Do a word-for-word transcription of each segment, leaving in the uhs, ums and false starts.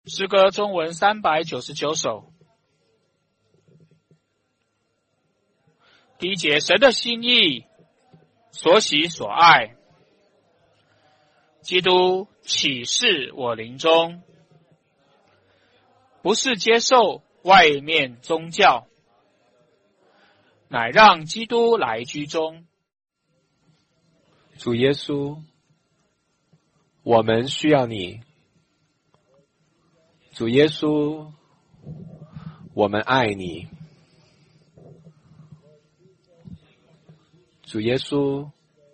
诗歌中文三百九十九首。第一节，神的心意，所喜所爱。基督启示我灵中，不是接受外面宗教，乃让基督来居中。 主耶稣，我们需要你。主耶稣，我们爱你。主耶稣，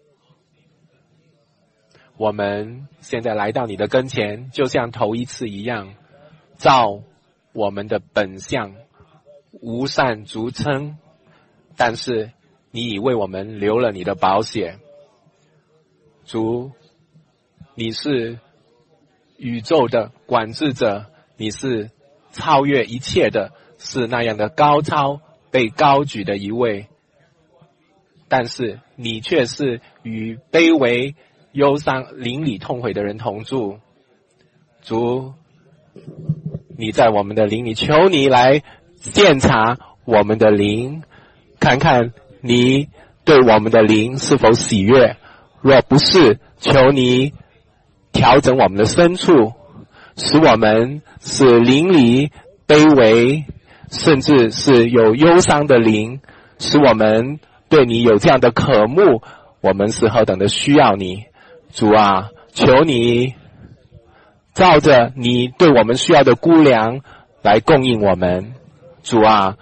我们现在来到你的跟前，就像头一次一样，照我们的本相，无善足称，但是你已为我们流了你的宝血。主，你是宇宙的管制者，你是超越一切的，是那样的高超被高举的一位，但是你却是与卑微忧伤邻里痛悔的人同住。主，你在我们的灵里，求你来鉴察我们的灵，看看你对我们的灵是否喜悦，若不是，求你调整我们的深处，使我们是灵里卑微，甚至是有忧伤的灵，使我们对你有这样的渴慕，我们是何等的需要你。主啊，求你照着你对我们需要的估量来供应我们。主啊，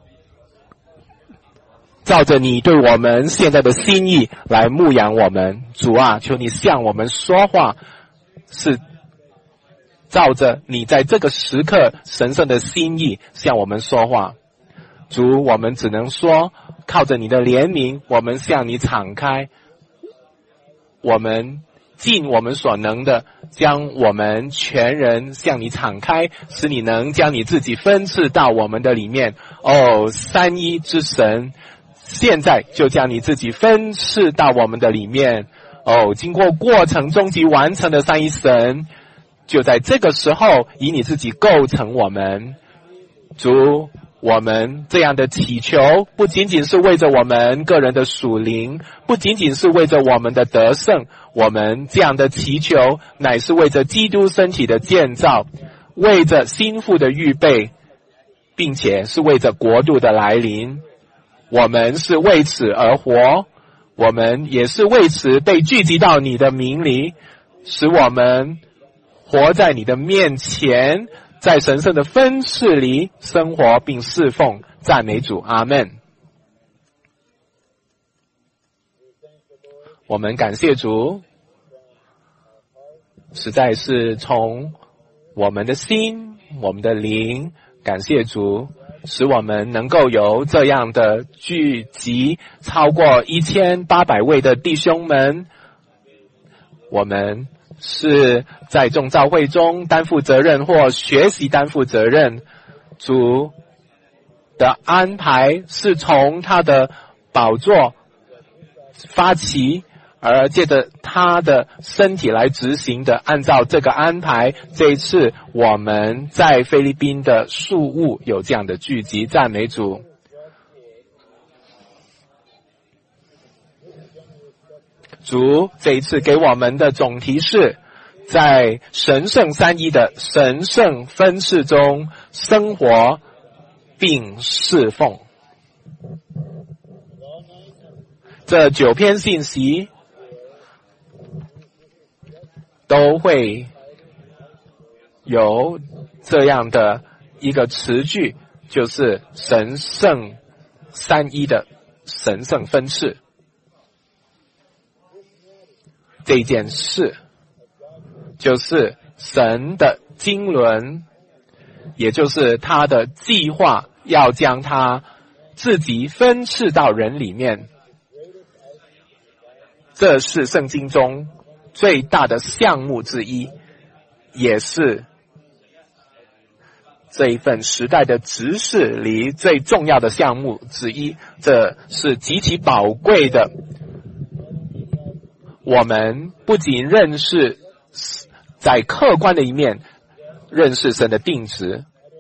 照着你对我们现在的心意来牧养我们。主啊，求你向我们说话，是照着你在这个时刻神圣的心意向我们说话。主，我们只能说靠着你的怜悯，我们向你敞开，我们尽我们所能的将我们全人向你敞开，使你能将你自己分赐到我们的里面。哦，三一之神，现在就将你自己分赐到我们的里面。哦，经过过程终极完成的三一神，就在这个时候以你自己构成我们。主，我们这样的祈求不仅仅是为着我们个人的属灵，不仅仅是为着我们的得胜，我们这样的祈求乃是为着基督身体的建造，为着心腹的预备，并且是为着国度的来临。我们是为此而活，我们也是为此被聚集到你的名里，使我们活在你的面前，在神圣的分赐里生活并侍奉。赞美主，阿们。我们感谢主，实在是从我们的心，我们的灵，感谢主，使我们能够有这样的聚集，超过一千八百位的弟兄们。我们是在众召会中担负责任或学习担负责任，主的安排是从他的宝座发起，而借着他的身体来执行的。按照这个安排，这一次我们在菲律宾的宿务有这样的聚集，赞美主。主这一次给我们的总题是在神圣三一的神圣分赐中生活并侍奉。这九篇信息都会有这样的一个词句，就是神圣三一的神圣分赐。这件事就是神的经纶，也就是他的计划，要将他自己分赐到人里面。这是圣经中最大的项目之一，也是这一份时代的执事里最重要的项目之一。这是极其宝贵的。我们不仅认识在客观的一面， 认识神的定旨，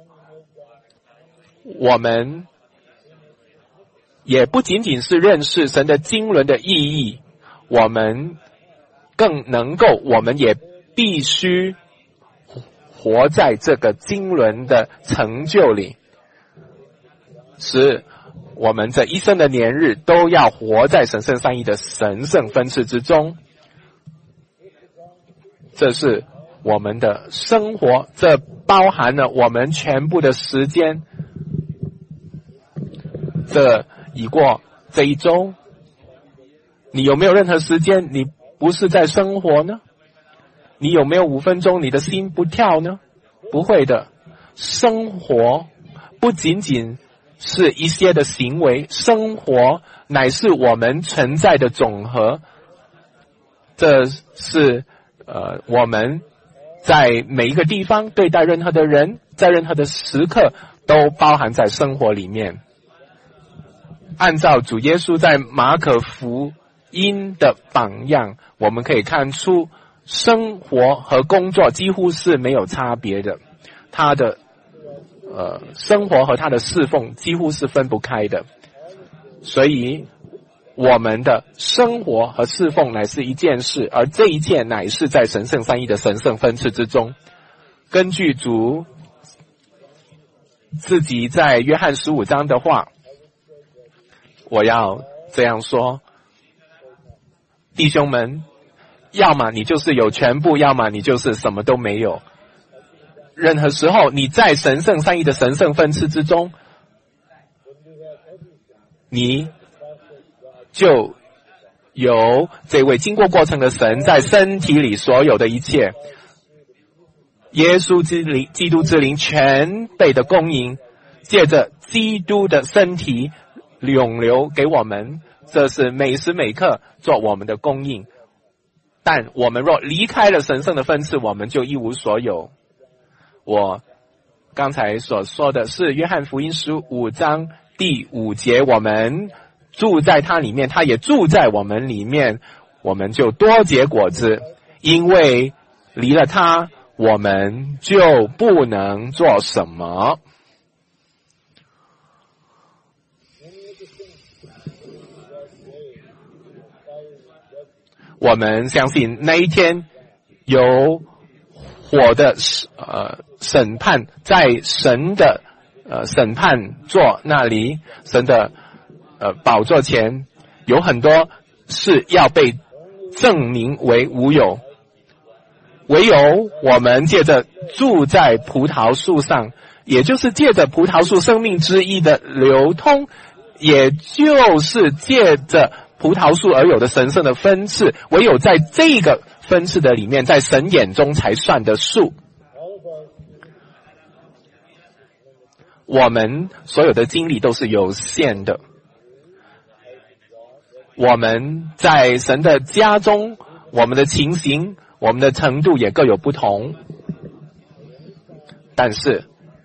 我们也不仅仅是认识神的经纶的意义，我们更能够，我们也必须活在这个经纶的成就里，使我们这一生的年日都要活在神圣三一的神圣分赐之中。这是我们的生活，这包含了我们全部的时间。这已过这一周，你有没有任何时间你不是在生活呢？你有没有五分钟你的心不跳呢？不会的。生活不仅仅是一些的行为，生活乃是我们存在的总和。这是呃我们在每一个地方对待任何的人，在任何的时刻都包含在生活里面。按照主耶稣在马可福音的榜样，我们可以看出生活和工作几乎是没有差别的，他的呃生活和他的侍奉几乎是分不开的。所以我们的生活和侍奉乃是一件事，而这一切乃是在神圣三一的神圣分赐之中。根据主自己在约翰十五章的话，我要这样说，弟兄们，要么你就是有全部，要么你就是什么都没有。任何时候你在神圣三一的神圣分赐之中，你就有这位经过过程的神在身体里所有的一切。耶稣之灵，基督之灵全备的供应，借着基督的身体涌流给我们，这是每时每刻做我们的供应。但我们若离开了神圣的分赐，我们就一无所有。我刚才所说的是约翰福音十五章第五节，我们住在他里面，他也住在我们里面，我们就多结果子，因为离了他，我们就不能做什么。我们相信那一天有火的呃审判，在神的呃审判座那里，神的呃宝座前，有很多事要被证明为无有，唯有我们借着住在葡萄树上，也就是借着葡萄树生命之一的流通，也就是借着葡萄树而有的神圣的分赐，唯有在这个分赐的里面，在神眼中才算的数。我们所有的经历都是有限的，我们在神的家中，我们的情形，我们的程度也各有不同，但是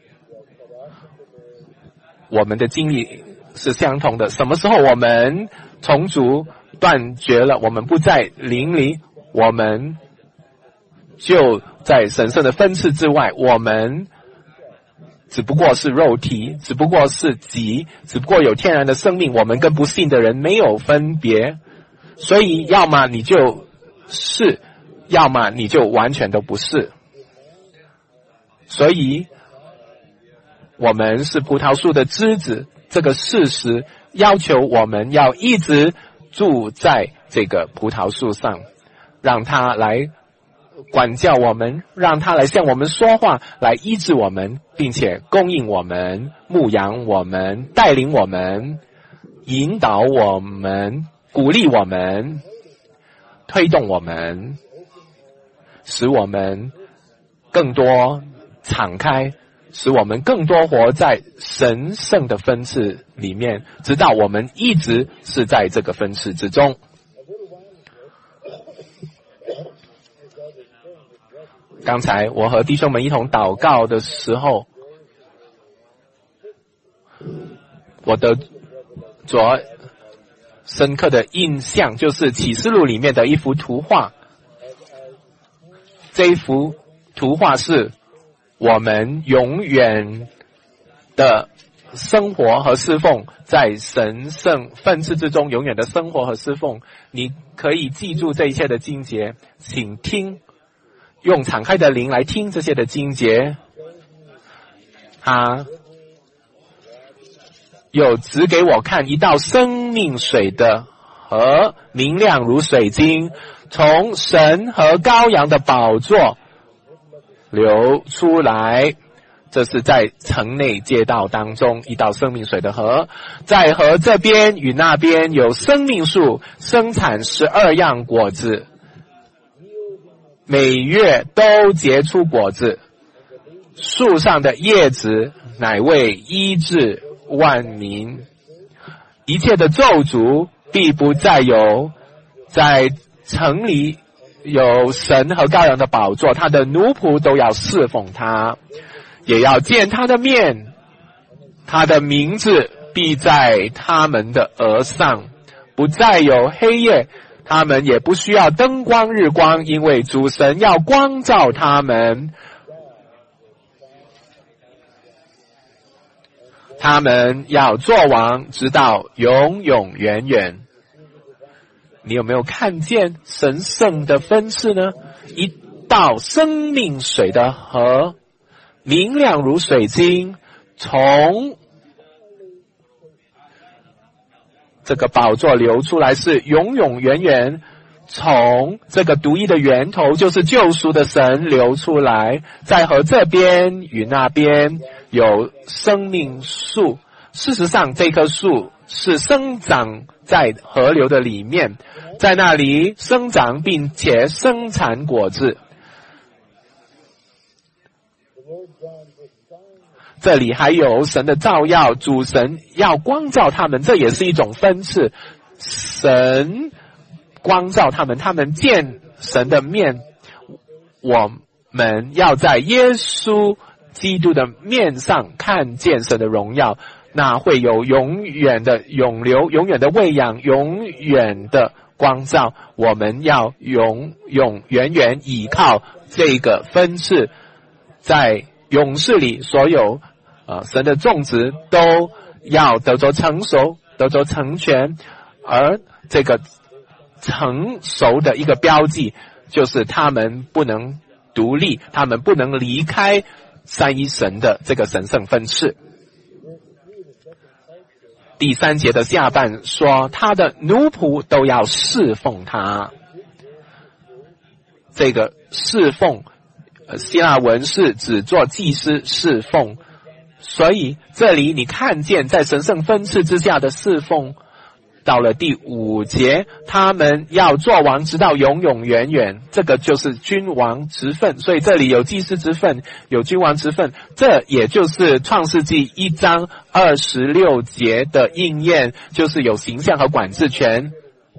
我们的经历是相同的。什么时候我们从主断绝了，我们不在灵里，我们就在神圣的分赐之外，我们只不过是肉体，只不过是己，只不过有天然的生命，我们跟不信的人没有分别。所以要么你就是要么你就完全都不是。所以我们是葡萄树的枝子，这个事实要求我们要一直住在这个葡萄树上，让它来管教我们，让它来向我们说话，来医治我们，并且供应我们，牧养我们，带领我们，引导我们，鼓励我们，推动我们，使我们更多敞开，使我们更多活在神圣的分赐里面，直到我们一直是在这个分赐之中。刚才我和弟兄们一同祷告的时候，我的着深刻的印象就是启示录里面的一幅图画。这一幅图画是我们永远的生活和侍奉，在神圣分次之中永远的生活和侍奉。你可以记住这一切的经节，请听，用敞开的灵来听这些的经节。他有指给我看一道生命水的河，明亮如水晶，从神和羔羊的宝座流出来。这是在城内街道当中一道生命水的河，在河这边与那边有生命树，生产十二样果子，每月都结出果子，树上的叶子乃为医治万民。一切的咒诅必不再有，在城里有神和羔羊的宝座，他的奴仆都要侍奉他，也要见他的面，他的名字必在他们的额上，不再有黑夜，他们也不需要灯光日光，因为主神要光照他们。他们要作王，直到永永远远。你有没有看见神圣的分次呢？一道生命水的河，明亮如水晶，从这个宝座流出来，是永永远远，从这个独一的源头，就是救赎的神流出来。在河这边与那边有生命树，事实上这棵树是生长在河流的里面，在那里生长并且生产果子。这里还有神的照耀，主神要光照他们，这也是一种分次。神光照他们，他们见神的面。我们要在耶稣基督的面上看见神的荣耀，那会有永远的永流，永远的喂养，永远的光照。我们要永永远远倚靠这个分次，在勇士里所有呃神的种植都要得着成熟，得着成全。而这个成熟的一个标记，就是他们不能独立，他们不能离开三一神的这个神圣分次。第三节的下半说，他的奴仆都要侍奉他。这个侍奉希腊文是指做祭司侍奉，所以这里你看见在神圣分次之下的侍奉。到了第五节，他们要做王直到永永远远，这个就是君王职分。所以这里有祭司职分，有君王职分，这也就是创世纪一章二十六节的应验，就是有形象和管制权。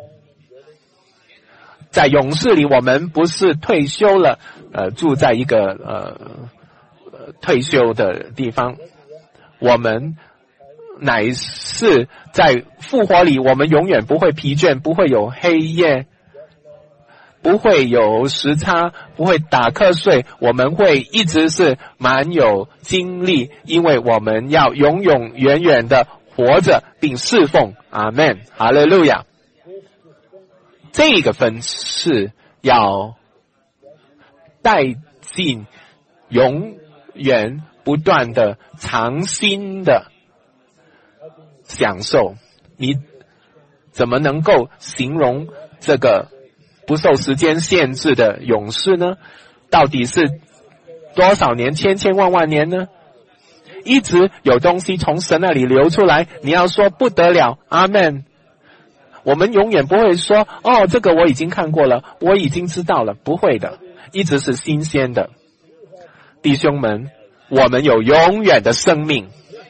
在勇士里，我们不是退休了，呃，住在一个呃退休的地方，我们乃是在复活里，我们永远不会疲倦，不会有黑夜，不会有时差，不会打瞌睡，我们会一直是满有精力，因为我们要永永远远的活着并侍奉。阿们，哈利路亚。这个分次要带进永远不断的长新的享受。你怎么能够形容这个不受时间限制的勇士呢？到底是多少年，千千万万年呢？一直有东西从神那里流出来，你要说不得了，阿们。我们永远不会说，哦，这个我已经看过了，我已经知道了，不会的，一直是新鲜的。弟兄们，我们有永远的生命，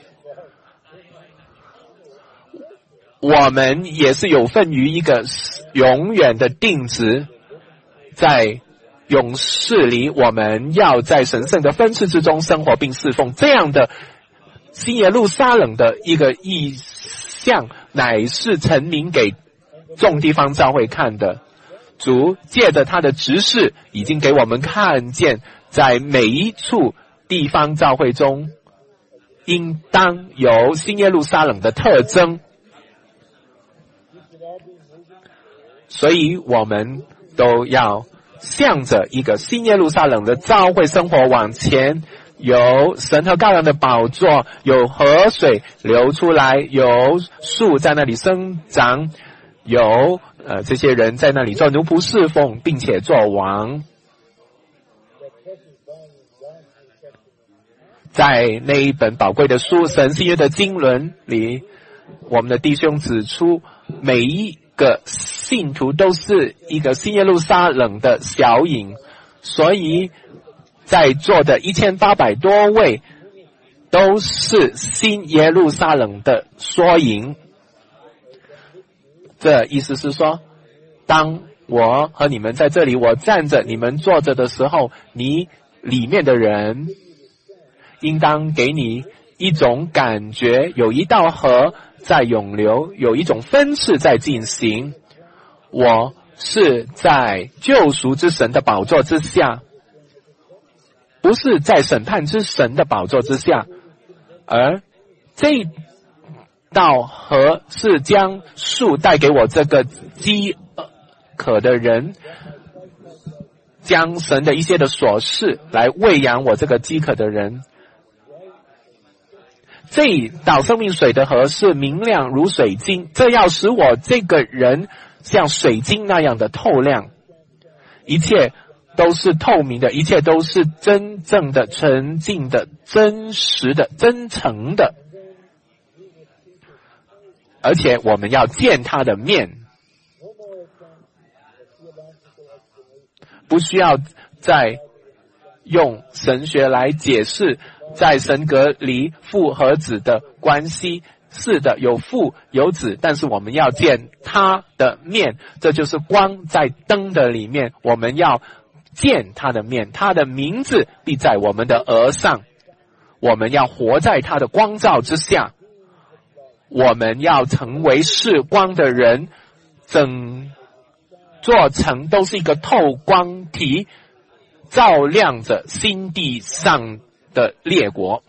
我们也是有份于一个永远的定值。在勇士里，我们要在神圣的分次之中生活并侍奉。这样的新耶路撒冷的一个意象，乃是陈明给众地方教会看的。主借着他的执事，已经给我们看见，在每一处地方教会中应当有新耶路撒冷的特征。所以我们都要向着一个新耶路撒冷的教会生活往前，有神和羔羊的宝座，有河水流出来，有树在那里生长，有呃这些人在那里做奴仆侍奉，并且做王。在那一本宝贵的书《神新约的经纶》里，我们的弟兄指出，每一个信徒都是一个新耶路撒冷的小影，所以在座的一千八百多位都是新耶路撒冷的缩影。这意思是说，当我和你们在这里，我站着，你们坐着的时候，你里面的人应当给你一种感觉，有一道河在涌流，有一种分次在进行。我是在救赎之神的宝座之下，不是在审判之神的宝座之下，而这道河是将树带给我这个饥渴的人，将神的一些的琐事来喂养我这个饥渴的人。这一道生命水的河是明亮如水晶，这要使我这个人像水晶那样的透亮，一切都是透明的，一切都是真正的、纯净的、真实的、真诚的，而且我们要见他的面，不需要再用神学来解释在神格里父和子的关系。是的，有父有子，但是我们要见他的面，这就是光在灯的里面，我们要见他的面，他的名字必在我们的额上，我们要活在他的光照之下，我们要成为是光的人，整座城都是一个透光体，照亮着心地上的列国。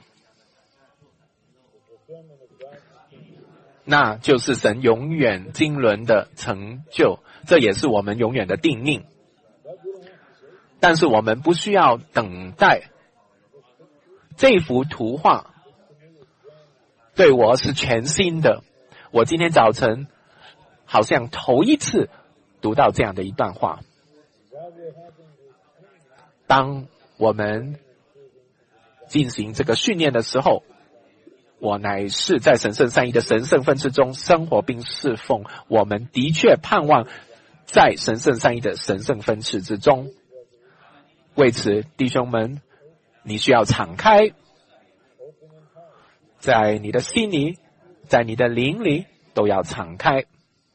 那就是神永远经纶的成就，这也是我们永远的定命。但是我们不需要等待，这幅图画对我是全新的。我今天早晨好像头一次读到这样的一段话。当我们进行这个训练的时候，我乃是在神圣三一的神圣分次中生活并侍奉，我们的确盼望在神圣三一的神圣分次之中。为此，弟兄们，你需要敞开，在你的心里，在你的灵里都要敞开。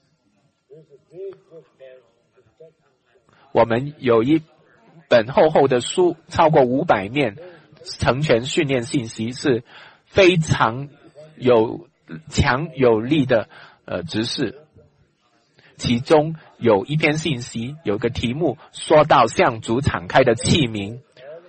我们有一本厚厚的书，超过五百面，成全训练信息，是非常有强有力的呃指示。其中有一篇信息，有一个题目说到向主敞开的器皿。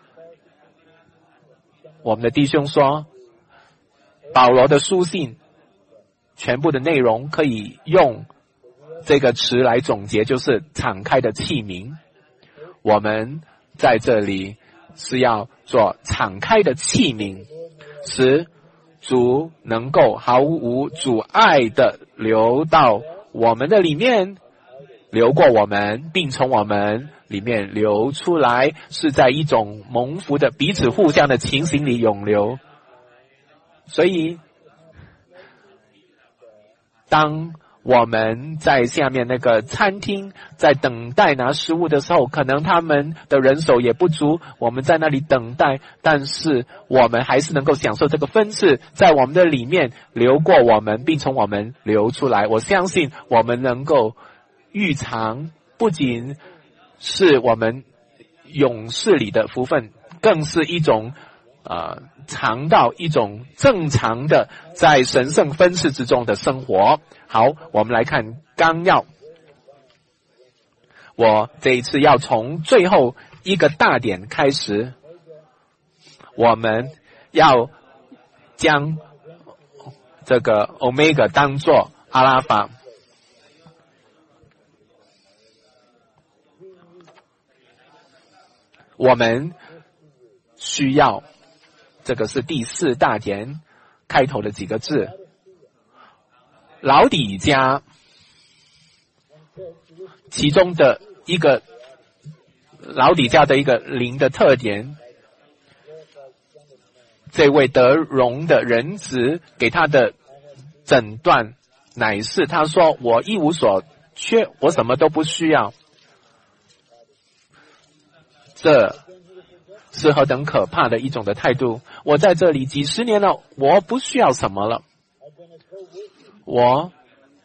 我们的弟兄说，保罗的书信全部的内容可以用这个词来总结，就是敞开的器皿。我们在这里是要做敞开的器皿，使主能够毫无阻碍的流到我们的里面，流过我们，并从我们里面流出来，是在一种蒙福的彼此互相的情形里涌流。所以当我们在下面那个餐厅在等待拿食物的时候，可能他们的人手也不足，我们在那里等待，但是我们还是能够享受这个分次在我们的里面流过我们，并从我们流出来。我相信我们能够预尝，不仅是我们勇士里的福分，更是一种呃尝到一种正常的在神圣分次之中的生活。好，我们来看纲要。我这一次要从最后一个大点开始。 我们要将这个 Omega 当作阿拉法。我们需要，这个是第四大点开头的几个字，老底嘉其中的一个老底嘉的一个灵的特点，这位得荣的人子给他的诊断乃是他说我一无所缺，我什么都不需要。这是何等可怕的一种的态度！我在这里几十年了，我不需要什么了。我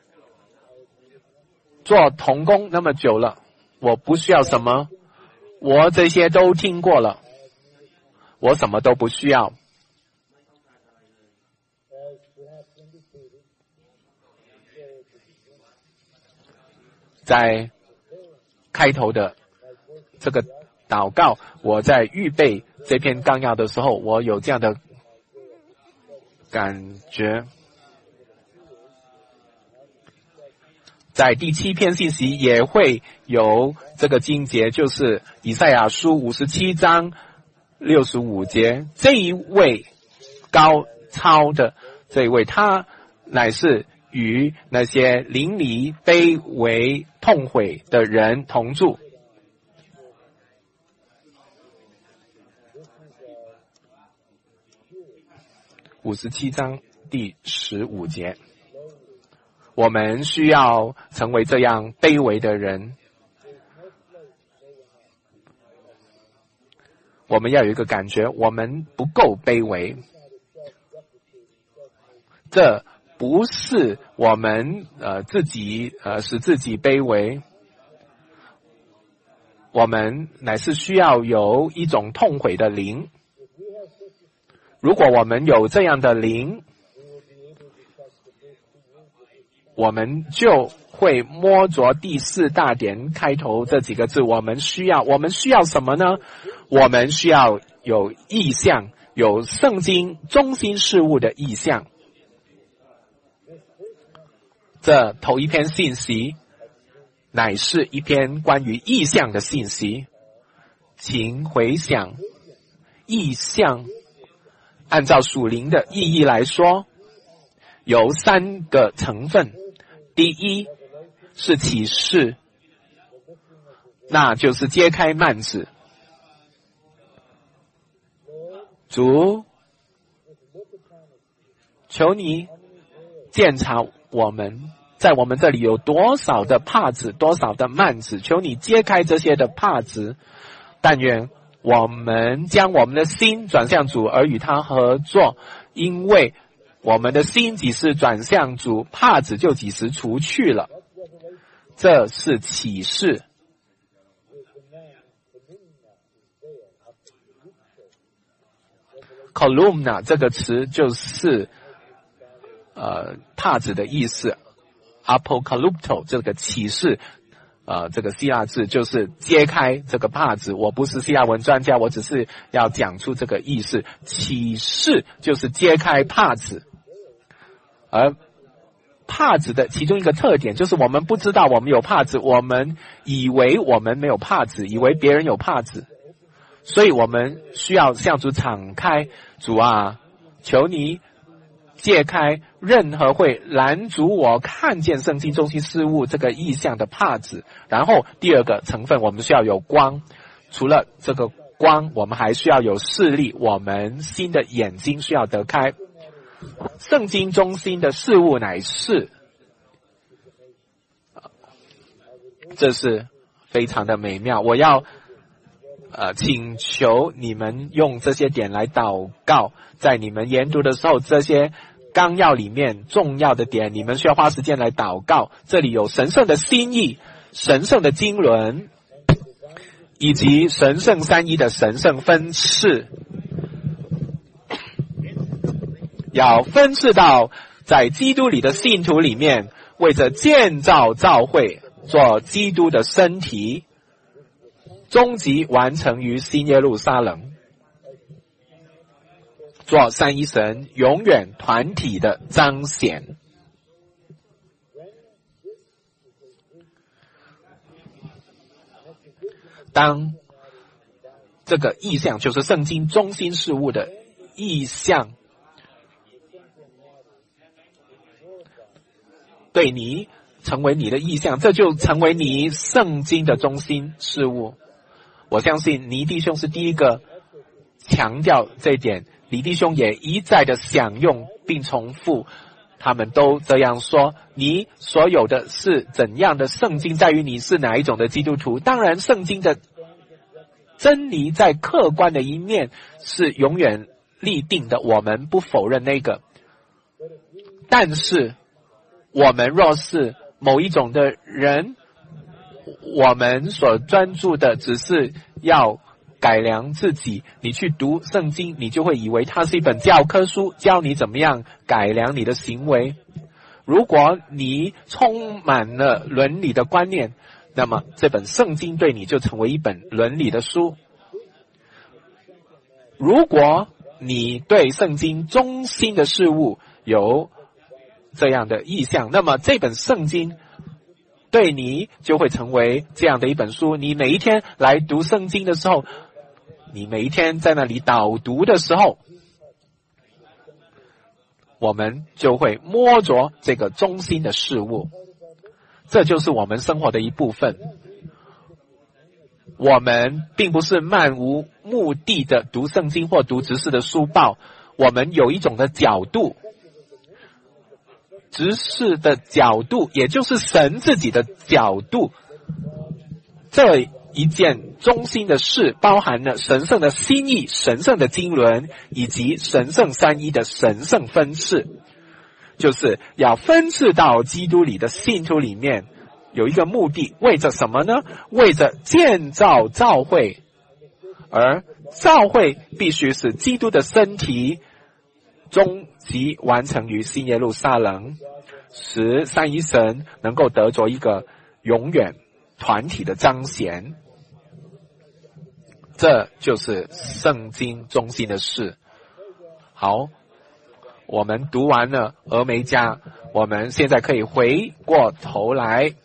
做童工那么久了，我不需要什么，我这些都听过了，我什么都不需要。在开头的这个祷告，我在预备这篇纲要的时候，我有这样的感觉。在第七篇信息也会有这个经节，就是以赛亚书五十七章六十五节。这一位高超的这一位，他乃是与那些淋漓卑微痛悔的人同住。五十七章第十五节，我们需要成为这样卑微的人。我们要有一个感觉，我们不够卑微。这不是我们呃自己呃使自己卑微，我们乃是需要有一种痛悔的灵。如果我们有这样的灵，我们就会摸着第四大点开头这几个字。我们需要，我们需要什么呢？我们需要有意象，有圣经中心事物的意象。这头一篇信息乃是一篇关于意象的信息，请回想意象。按照属灵的意义来说，有三个成分。第一是启示，那就是揭开幔子。主，求你鉴察我们，在我们这里有多少的帕子，多少的幔子，求你揭开这些的帕子。但愿我们将我们的心转向主，而与他合作，因为我们的心几时转向主，帕子就几时除去了。这是启示。columna 这个词就是呃帕子的意思 ，apocalypto 这个启示。呃，这个希腊字就是揭开这个帕子。我不是希腊文专家，我只是要讲出这个意思。启示就是揭开帕子，而帕子的其中一个特点就是我们不知道我们有帕子，我们以为我们没有帕子，以为别人有帕子，所以我们需要向主敞开。主啊，求你揭开任何会拦阻我看见圣经中心事物这个意象的帕子。然后第二个成分，我们需要有光。除了这个光，我们还需要有视力，我们心的眼睛需要得开。圣经中心的事物乃是，这是非常的美妙。我要呃请求你们用这些点来祷告，在你们研读的时候，这些纲要里面重要的点，你们需要花时间来祷告。这里有神圣的心意，神圣的经纶，以及神圣三一的神圣分赐，要分赐到在基督里的信徒里面，为着建造教会，做基督的身体，终极完成于新耶路撒冷。 做三一神永远团体的彰显。当这个意象就是圣经中心事物的意象对你成为你的意象，这就成为你圣经的中心事物。我相信尼弟兄是第一个强调这一点，李弟兄也一再的享用并重复，他们都这样说，你所有的是怎样的圣经在于你是哪一种的基督徒。当然圣经的真理在客观的一面是永远立定的，我们不否认那个，但是我们若是某一种的人，我们所专注的只是要改良自己，你去读圣经，你就会以为它是一本教科书，教你怎么样改良你的行为。如果你充满了伦理的观念，那么这本圣经对你就成为一本伦理的书。如果你对圣经中心的事物有这样的意向，那么这本圣经对你就会成为这样的一本书。你每一天来读圣经的时候，你每一天在那里导读的时候，我们就会摸着这个中心的事物，这就是我们生活的一部分。我们并不是漫无目的的读圣经或读执事的书报，我们有一种的角度，执事的角度，也就是神自己的角度。这一件中心的事包含了神圣的心意、神圣的经纶以及神圣三一的神圣分赐，就是要分赐到基督里的信徒里面，有一个目的，为着什么呢？为着建造教会，而教会必须是基督的身体终极完成于新耶路撒冷，使三一神能够得着一个永远团体的彰显。这就是圣经中心的事。好，我们读完了俄梅戛，我们现在可以回过头来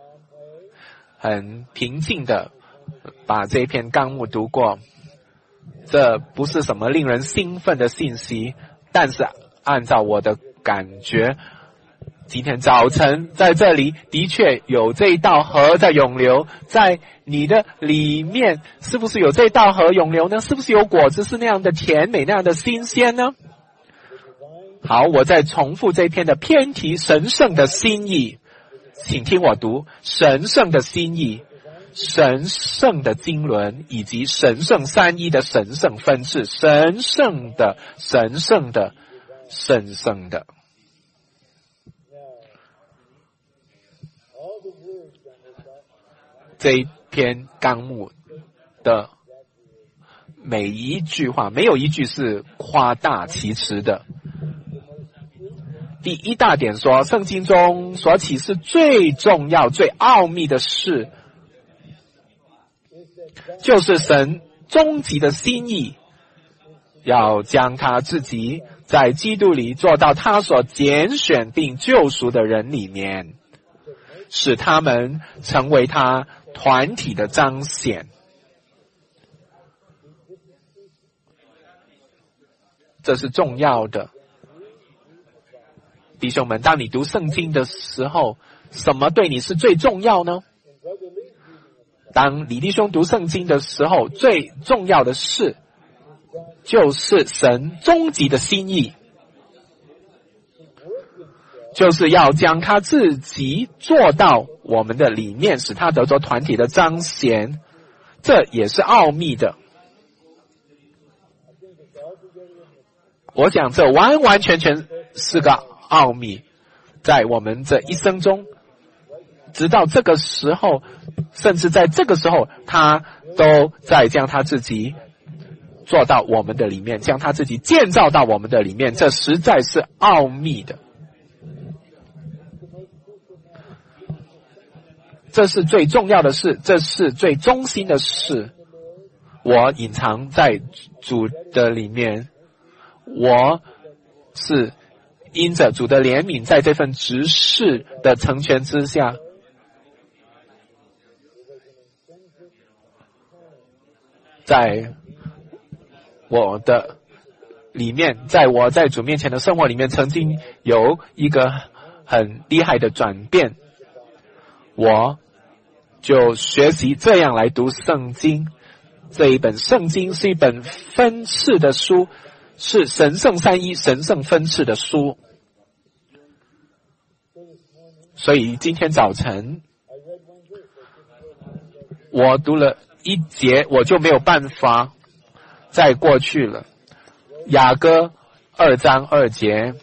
很平静的把这篇纲目读过。这不是什么令人兴奋的信息，但是按照我的感觉，今天早晨在这里的确有这一道河在涌流，在你的里面是不是有这道河涌流呢？是不是有果子是那样的甜美，那样的新鲜呢？好，我再重复这篇的篇题，神圣的心意，请听我读，神圣的心意，神圣的经纶以及神圣三一的神圣分赐，神圣的神圣的神圣的。这一篇纲目的每一句话，没有一句是夸大其词的。第一大点说，圣经中所启示最重要最奥秘的事，就是神终极的心意，要将他自己在基督里做到他所拣选并救赎的人里面，使他们成为他团体的彰显。这是重要的。弟兄们，当你读圣经的时候，什么对你是最重要呢？当李弟兄读圣经的时候，最重要的事就是神终极的心意，就是要将他自己做到我们的里面，使他得着团体的彰显，这也是奥秘的。我想这完完全全是个奥秘，在我们这一生中，直到这个时候，甚至在这个时候，他都在将他自己做到我们的里面，将他自己建造到我们的里面，这实在是奥秘的。这是最重要的事，这是最中心的事。我隐藏在主的里面， 我是因着主的怜悯，在这份执事的成全之下，在我的里面，在我在主面前的生活里面，曾经有一个很厉害的转变，我就学习这样来读圣经。这一本圣经是一本分赐的书，是神圣三一、神圣分赐的书。所以今天早晨我读了一节，我就没有办法再过去了。雅歌二章二节，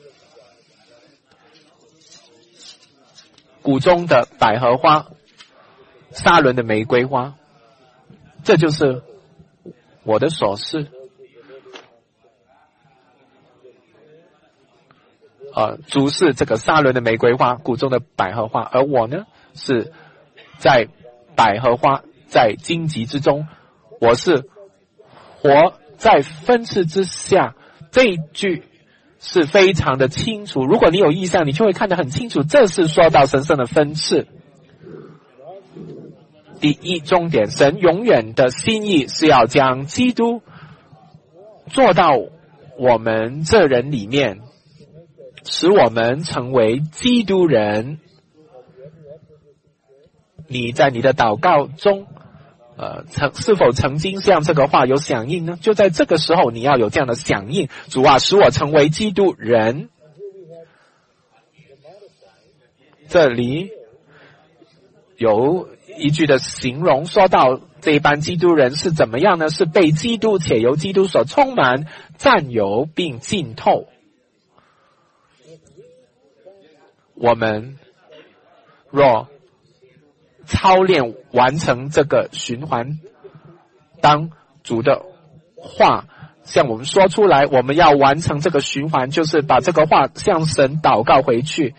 谷中的百合花，沙伦的玫瑰花，这就是我的所事。呃，主是这个沙伦的玫瑰花，谷中的百合花，而我呢，是在百合花，在荆棘之中，我是活在分赐之下。这一句是非常的清楚，如果你有意象，你就会看得很清楚，这是说到神圣的分赐。第一重点，神永远的心意是要将基督做到我们这人里面，使我们成为基督人。你在你的祷告中呃，曾是否曾经向这个话有响应呢？就在这个时候，你要有这样的响应。主啊，使我成为基督人。这里有一句的形容，说到这一班基督人是怎么样呢？是被基督且由基督所充满、占有并浸透。我们若操练完成这个循环，当主的话向我们说出来，我们要完成这个循环，就是把这个话向神祷告回去。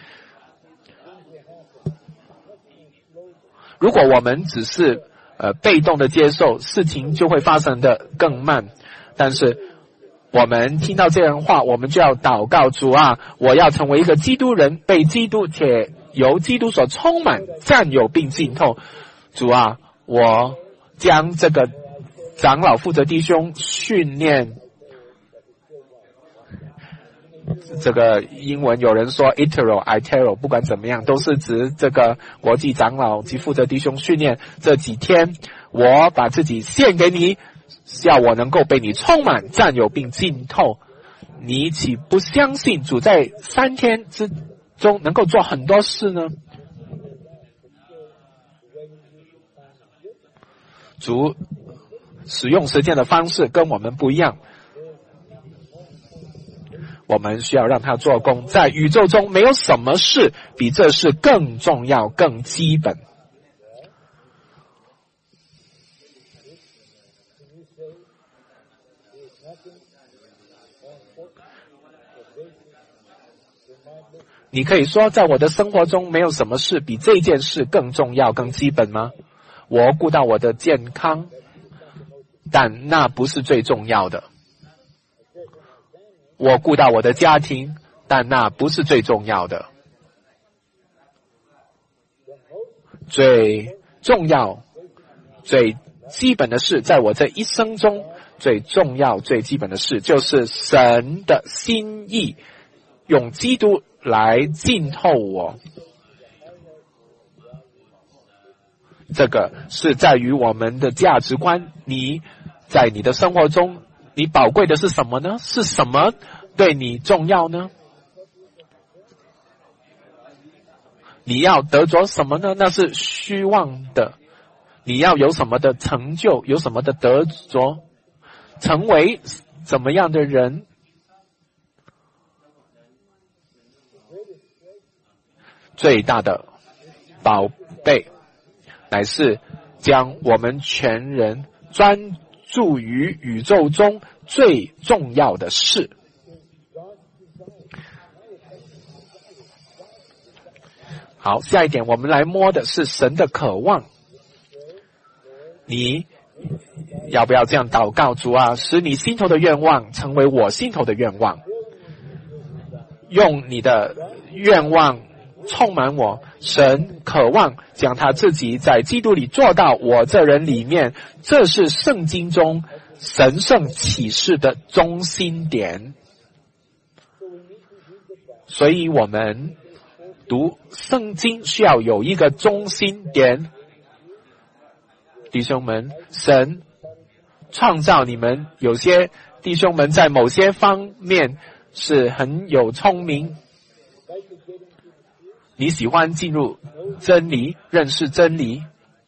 如果我们只是呃被动的接受，事情就会发生的更慢。但是我们听到这样的话，我们就要祷告，主啊，我要成为一个基督人，被基督且由基督所充满、占有并浸透。主啊，我将这个长老负责弟兄训练，这个英文有人说 itero itero， 不管怎么样，都是指这个国际长老及负责弟兄训练。这几天我把自己献给你，要我能够被你充满、占有并浸透。你岂不相信主在三天之中能够做很多事呢？主使用时间的方式跟我们不一样，我们需要让他做工。在宇宙中没有什么事比这事更重要、更基本。你可以说在我的生活中没有什么事比这件事更重要、更基本吗？我顾到我的健康，但那不是最重要的。我顾到我的家庭，但那不是最重要的。最重要、最基本的事，在我这一生中最重要、最基本的事，就是神的心意，用基督来浸透我。这个是在于我们的价值观。你在你的生活中，你宝贵的是什么呢？是什么对你重要呢？你要得着什么呢？那是虚妄的。你要有什么的成就，有什么的得着，成为怎么样的人？最大的宝贝乃是将我们全人专注于宇宙中最重要的事。好，下一点我们来摸的是神的渴望。你要不要这样祷告？主啊，使你心头的愿望成为我心头的愿望，用你的愿望充满我。神渴望将他自己在基督里做到我这人里面，这是圣经中神圣启示的中心点。所以我们读圣经需要有一个中心点。弟兄们，神创造你们，有些弟兄们在某些方面是很有聪明，你喜欢进入真理，认识真理，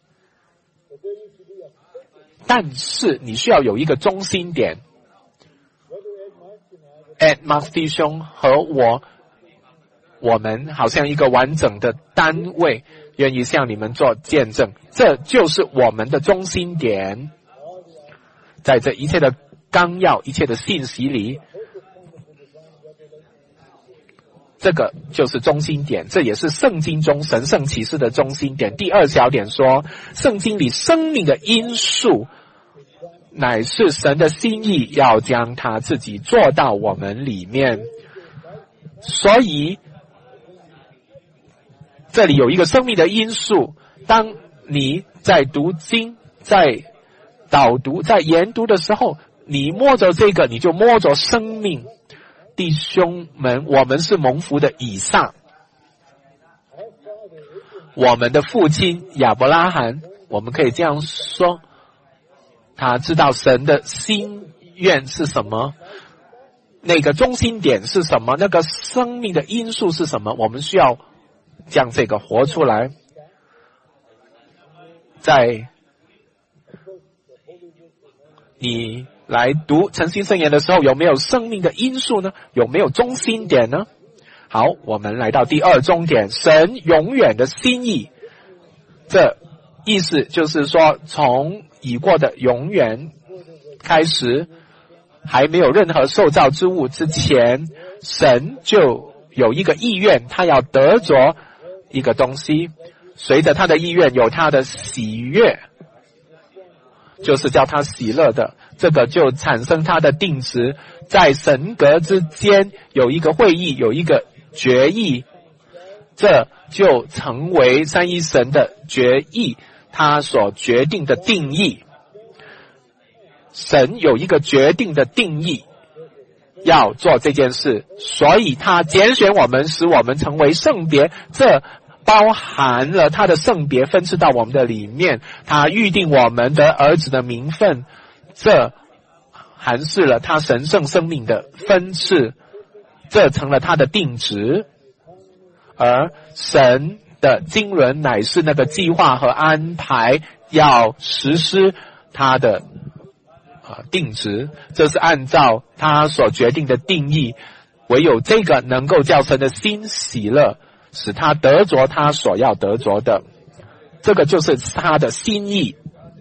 但是你需要有一个中心点。Ed Mark 弟兄和我，我们好像一个完整的单位，愿意向你们做见证，这就是我们的中心点。在这一切的纲要，一切的信息里，这个就是中心点，这也是圣经中神圣启示的中心点。第二小点说，圣经里生命的因素乃是神的心意，要将他自己做到我们里面。所以这里有一个生命的因素，当你在读经，在导读，在研读的时候，你摸着这个，你就摸着生命。弟兄们，我们是蒙福的以撒，我们的父亲亚伯拉罕，我们可以这样说，他知道神的心愿是什么，那个中心点是什么，那个生命的因素是什么，我们需要将这个活出来。在你来读诚心圣言的时候，有没有生命的因素呢？有没有中心点呢？好，我们来到第二中点，神永远的心意。这意思就是说，从已过的永远开始，还没有任何受造之物之前，神就有一个意愿，他要得着一个东西，随着他的意愿有他的喜悦，就是叫他喜乐的，这个就产生他的定旨。在神格之间有一个会议，有一个决议，这就成为三一神的决议，他所决定的定义。神有一个决定的定义，要做这件事，所以他拣选我们，使我们成为圣别，这包含了他的圣别分赐到我们的里面，他预定我们的儿子的名分，这含示了他神圣生命的分赐，这成了他的定旨。而神的经纶乃是那个计划和安排，要实施他的呃定旨，这是按照他所决定的定义，唯有这个能够叫神的心喜乐，使他得着他所要得着的，这个就是他的心意。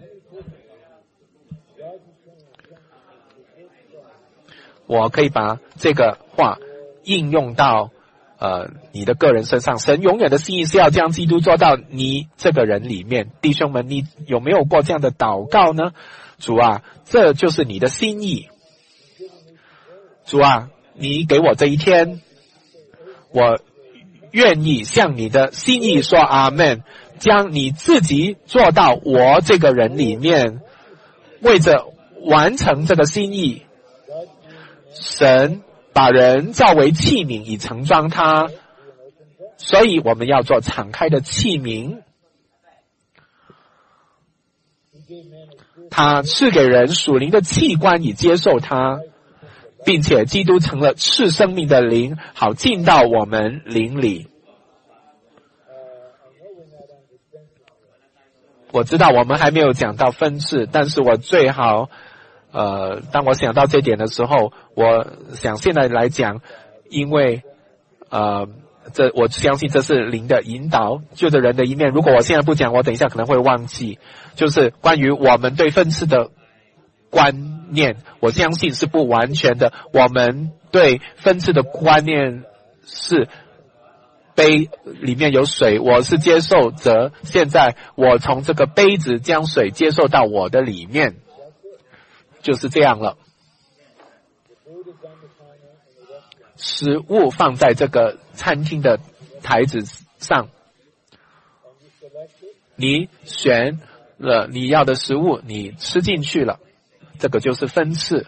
我可以把这个话应用到呃你的个人身上，神永远的心意是要将基督做到你这个人里面。弟兄们，你有没有过这样的祷告呢？主啊，这就是你的心意。主啊，你给我这一天，我愿意向你的心意说阿们，将你自己做到我这个人里面，为着完成这个心意，神把人造为器皿以盛装他，所以我们要做敞开的器皿。他赐给人属灵的器官以接受他，并且基督成了赐生命的灵，好进到我们灵里。我知道我们还没有讲到分赐，但是我最好呃，当我想到这点的时候，我想现在来讲，因为呃，这我相信这是灵的引导，就着人的一面。如果我现在不讲，我等一下可能会忘记，就是关于我们对分赐的观念，我相信是不完全的。我们对分赐的观念是杯里面有水，我是接受者，现在我从这个杯子将水接受到我的里面，就是这样了。食物放在这个餐厅的台子上，你选了你要的食物，你吃进去了，这个就是分次。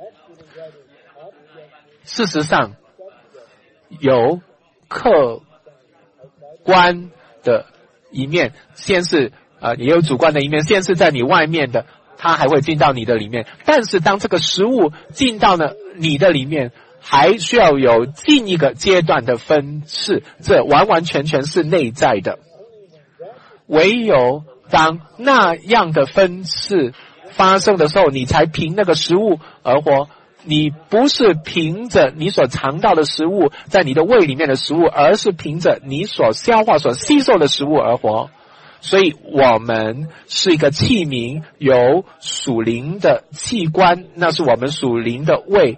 事实上，有客观的一面，先是呃也有主观的一面，先是在你外面的，它还会进到你的里面。但是当这个食物进到了你的里面，还需要有进一个阶段的分次，这完完全全是内在的。唯有当那样的分次发生的时候，你才凭那个食物而活。你不是凭着你所尝到的食物，在你的胃里面的食物，而是凭着你所消化所吸收的食物而活。所以我们是一个器皿，有属灵的器官，那是我们属灵的胃。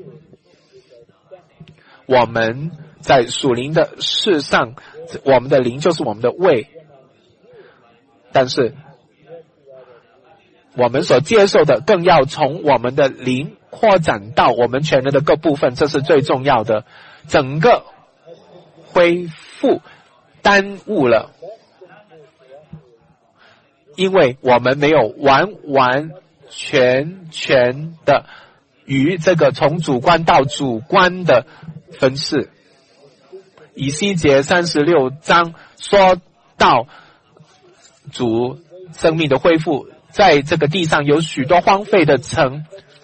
我们在属灵的事上，我们的灵就是我们的胃。但是我们所接受的更要从我们的灵扩展到我们全人的各部分，这是最重要的。整个恢复耽误了，因为我们没有完完全全的与这个从主观到主观的分次。以西结三十六章说到主生命的恢复，在这个地上有许多荒废的城，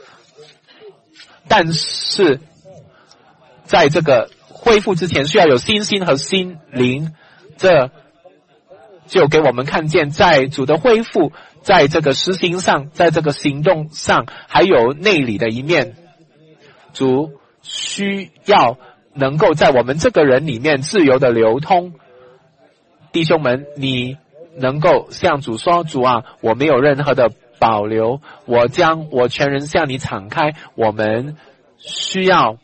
但是在这个恢复之前需要有心心和心灵，这就给我们看见在主的恢复，在这个实行上，在这个行动上，还有内里的一面。主需要能够在我们这个人里面自由的流通。弟兄们，你能够向主说，主啊，我没有任何的保留，我将我全人向你敞开。我们需要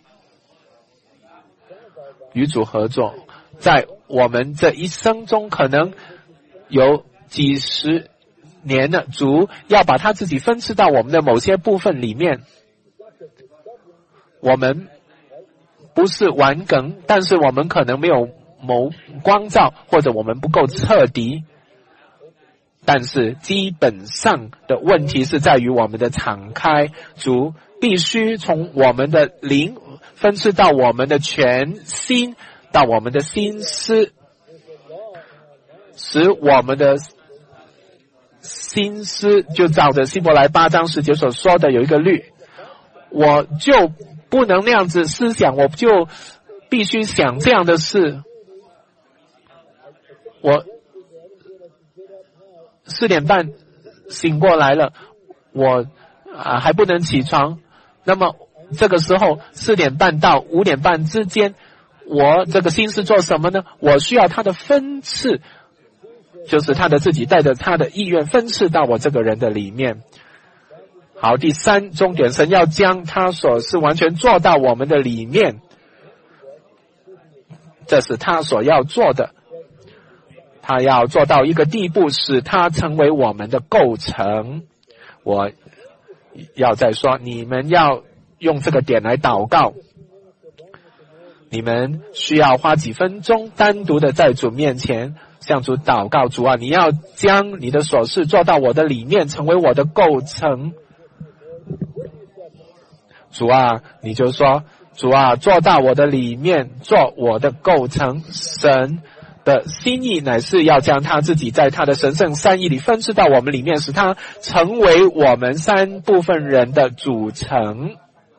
与主合作，在我们这一生中可能有几十年了，主要把他自己分赐到我们的某些部分里面。我们不是顽梗，但是我们可能没有谋光照，或者我们不够彻底。但是基本上的问题是在于我们的敞开，主必须从我们的灵分赐到我们的全心，到我们的心思，使我们的心思就照着希伯来八章十节所说的有一个律，我就不能那样子思想，我就必须想这样的事。我四点半醒过来了，我啊还不能起床，那么这个时候四点半到五点半之间，我这个心思做什么呢？我需要他的分赐，就是他的自己带着他的意愿分赐到我这个人的里面。好，第三重点，神要将他所是完全做到我们的里面，这是他所要做的。他要做到一个地步，使他成为我们的构成。我要再说，你们要用这个点来祷告，你们需要花几分钟单独的在主面前向主祷告，主啊，你要将你的所事做到我的里面，成为我的构成。主啊，你就说，主啊，做到我的里面，做我的构成。神的心意乃是要将他自己在他的神圣三意里分赐到我们里面，使他成为我们三部分人的组成。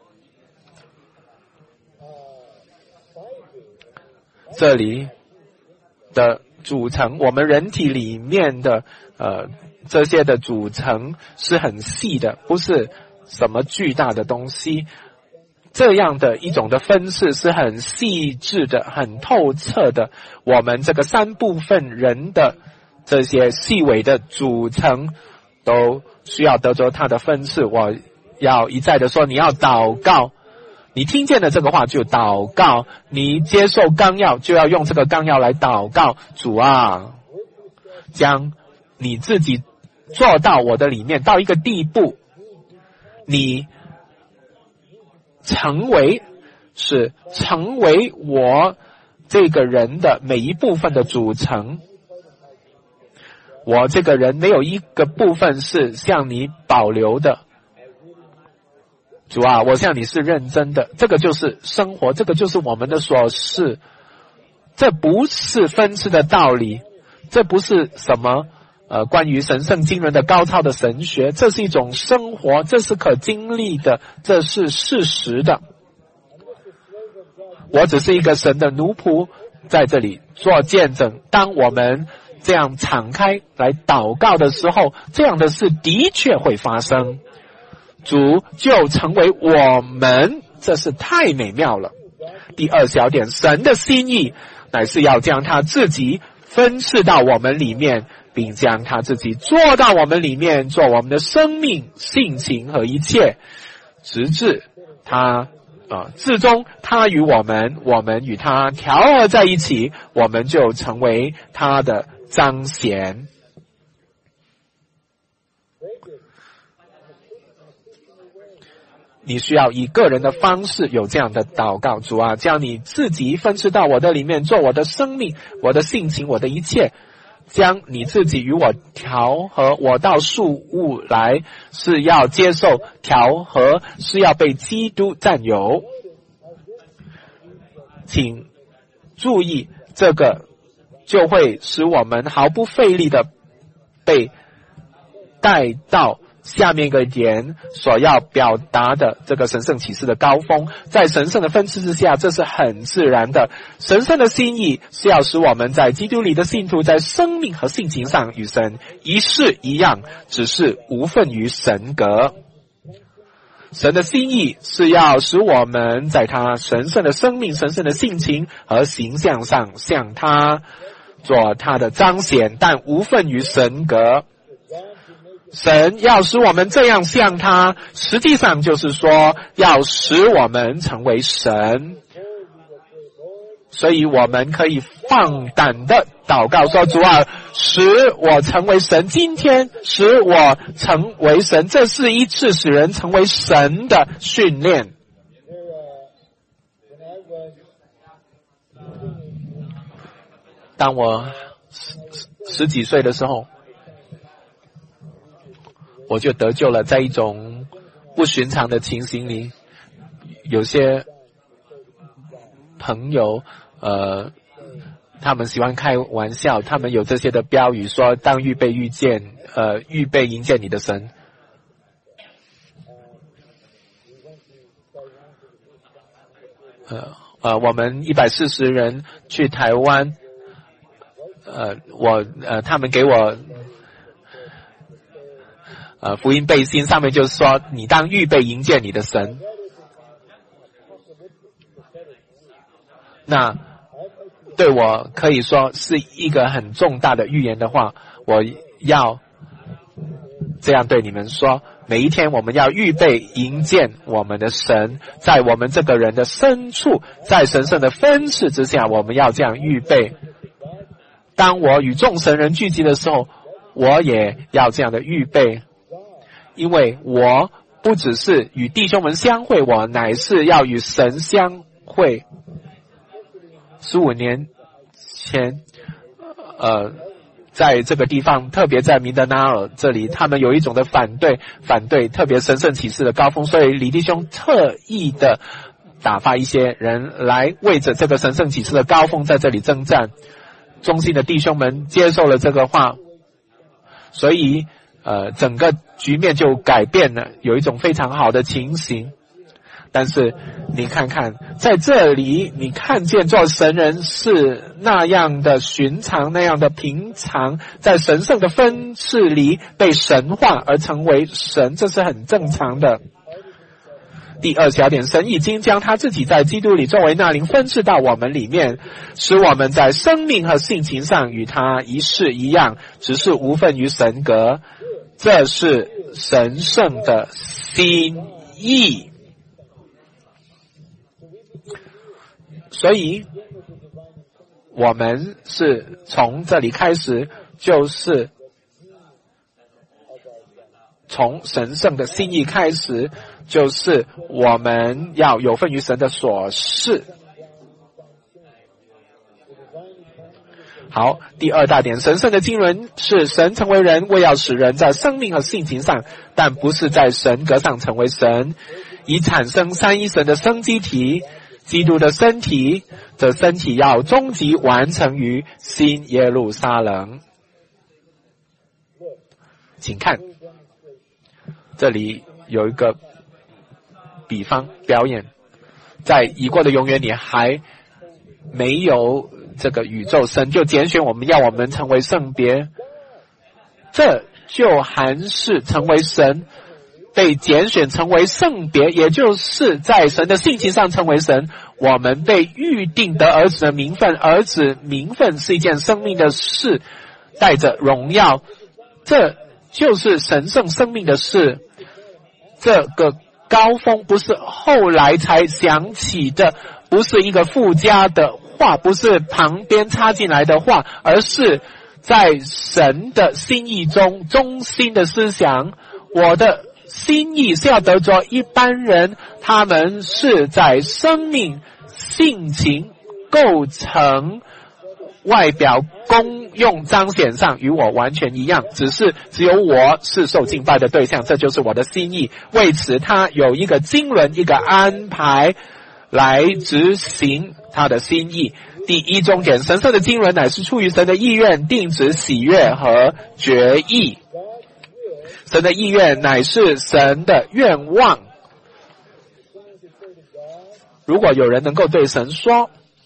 这里的组成，我们人体里面的呃这些的组成是很细的，不是什么巨大的东西。这样的一种的分式是很细致的，很透彻的。我们这个三部分人的这些细微的组成都需要得着它的分式。我要一再的说，你要祷告， 你听见了这个话就祷告，你接受纲要就要用这个纲要来祷告。主啊，将你自己做到我的里面，到一个地步，你成为是成为我这个人的每一部分的组成。我这个人没有一个部分是向你保留的。主啊，我向你是认真的，这个就是生活，这个就是我们的所事。这不是分次的道理，这不是什么呃关于神圣经纶的高超的神学，这是一种生活，这是可经历的，这是事实的。我只是一个神的奴仆，在这里做见证。当我们这样敞开来祷告的时候，这样的事的确会发生。主就成为我们，这是太美妙了。第二小点，神的心意乃是要将他自己分赐到我们里面，并将他自己做到我们里面，做我们的生命、性情和一切，直至他啊，至终他与我们，我们与他调和在一起，我们就成为他的彰显。你需要以个人的方式有这样的祷告。主啊，将你自己分赐到我的里面，做我的生命、我的性情、我的一切，将你自己与我调和。我到树物来是要接受调和，是要被基督占有。请注意，这个就会使我们毫不费力的被带到下面一个点所要表达的这个神圣启示的高峰。在神圣的分赐之下，这是很自然的。神圣的心意是要使我们在基督里的信徒在生命和性情上与神一式一样，只是无分于神格。神的心意是要使我们在他神圣的生命、神圣的性情和形象上向他做他的彰显，但无分于神格。神要使我们这样像他，实际上就是说要使我们成为神。所以我们可以放胆的祷告说，主啊，使我成为神，今天使我成为神。这是一次使人成为神的训练。当我十十几岁的时候，我就得救了。在一种不寻常的情形里，有些朋友呃，他们喜欢开玩笑，他们有这些的标语说，当预备遇见呃，预备迎接你的神。呃呃，我们一百四十人去台湾，呃，我呃，他们给我呃，福音背心，上面就是说，你当预备迎接你的神。那对我可以说是一个很重大的预言的话，我要这样对你们说，每一天我们要预备迎接我们的神，在我们这个人的深处，在神圣的分赐之下，我们要这样预备。当我与众神人聚集的时候，我也要这样的预备。因为我不只是与弟兄们相会，我乃是要与神相会。十五年前，呃，在这个地方，特别在明德纳尔这里，他们有一种的反对，反对特别神圣启示的高峰，所以李弟兄特意的打发一些人来为着这个神圣启示的高峰在这里征战。忠心的弟兄们接受了这个话，所以呃，整个局面就改变了，有一种非常好的情形。但是你看看，在这里你看见做神人是那样的寻常，那样的平常，在神圣的分赐里被神化而成为神，这是很正常的。第二小点，神已经将他自己在基督里作为那灵分赐到我们里面，使我们在生命和性情上与他一式一样，只是无分于神格。这是神圣的心意。 所以我们是从这里开始，就是从神圣的心意开始，就是我们要有份于神的所事。好，第二大点，神圣的经纶是神成为人，为要使人在生命和性情上，但不是在神格上成为神，以产生三一神的生机体，基督的身体，这身体要终极完成于新耶路撒冷。请看，这里有一个比方表演，在已过的永远里还没有这个宇宙，神就拣选我们，要我们成为圣别，这就含是成为神，被拣选成为圣别，也就是在神的性情上成为神。我们被预定得儿子的名分，儿子名分是一件生命的事，带着荣耀，这就是神圣生命的事。这个高峰不是后来才想起的，不是一个附加的话，不是旁边插进来的话，而是在神的心意中中心的思想。我的心意是要得着一般人，他们是在生命、性情、构成、外表、功用彰显上与我完全一样，只是只有我是受敬拜的对象，这就是我的心意。为此他有一个经纶，一个安排来执行他的心意。第一重点，神圣的经纶乃是出于神的意愿，定旨喜悦和决议。神的意愿乃是神的愿望。如果有人能够对神说，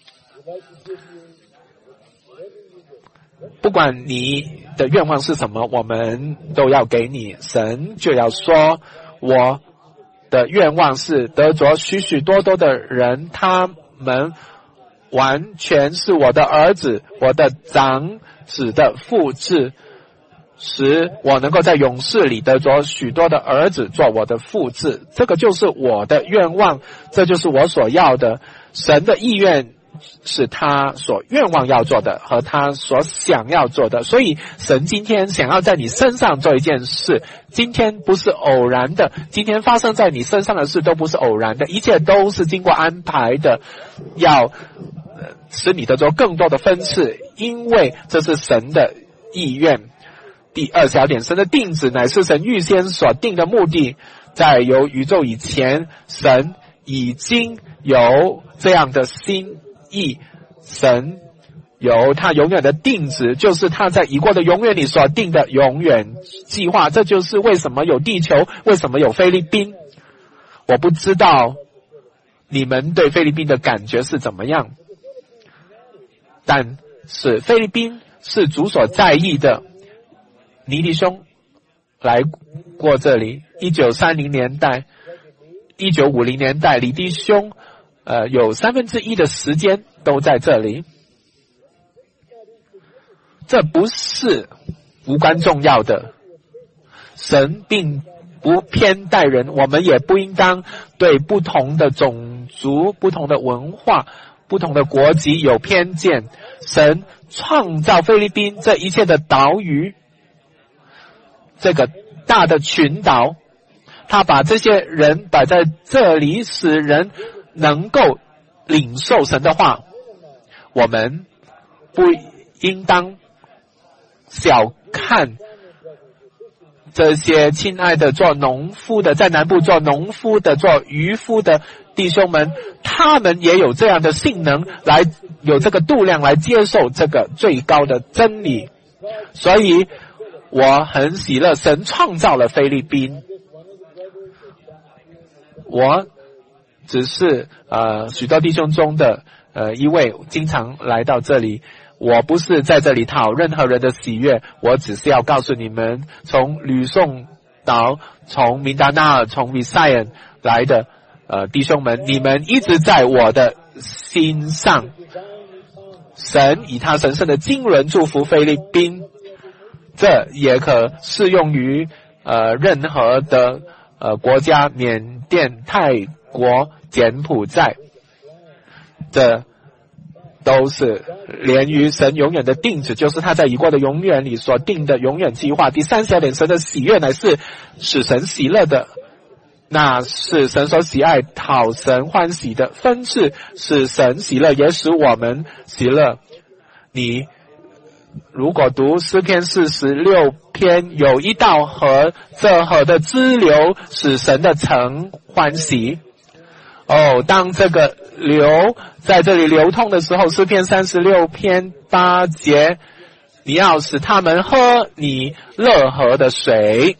不管你的愿望是什么，我们都要给你，神就要说，我的愿望是得着许许多多的人，他们完全是我的儿子，我的长子的复制，使我能够在勇士里得着许多的儿子做我的复制。这个就是我的愿望，这就是我所要的。神的意愿是他所愿望要做的和他所想要做的，所以神今天想要在你身上做一件事，今天不是偶然的，今天发生在你身上的事都不是偶然的，一切都是经过安排的，要使你得着更多的分次，因为这是神的意愿。第二小点，神的定旨乃是神预先所定的目的，在有宇宙以前，神已经有这样的心意，神有他永远的定旨，就是他在已过的永远里所定的永远计划。这就是为什么有地球，为什么有菲律宾。我不知道你们对菲律宾的感觉是怎么样，但是菲律宾是主所在意的。尼弟兄来过这里，一九三零年代、一九五零年代，李弟兄呃有三分之一的时间都在这里。这不是无关重要的，神并不偏待人，我们也不应当对不同的种族、不同的文化、不同的国籍有偏见。神创造菲律宾这一切的岛屿，这个大的群岛，他把这些人摆在这里，使人能够领受神的话。我们不应当小看这些亲爱的做农夫的，在南部做农夫的、做渔夫的弟兄们，他们也有这样的性能，来有这个度量来接受这个最高的真理。所以我很喜乐，神创造了菲律宾，我只是呃许多弟兄中的呃一位，经常来到这里。我不是在这里讨任何人的喜悦，我只是要告诉你们，从吕宋岛、从明达纳尔、从 Visayan 来的呃弟兄们，你们一直在我的心上。神以他神圣的经纶祝福菲律宾，这也可适用于呃任何的呃国家，缅甸、泰国、柬埔寨。这都是连于神永远的定旨，就是他在已过的永远里所定的永远计划。第三十二点，神的喜悦乃是使神喜乐的，那是神所喜爱讨神欢喜的分赐，使神喜乐也使我们喜乐。你如果读诗篇四十六篇，有一道河，这河的支流使神的城欢喜。哦，当这个流在这里流通的时候，诗篇三十六篇八节，你要使他们喝你乐河的水。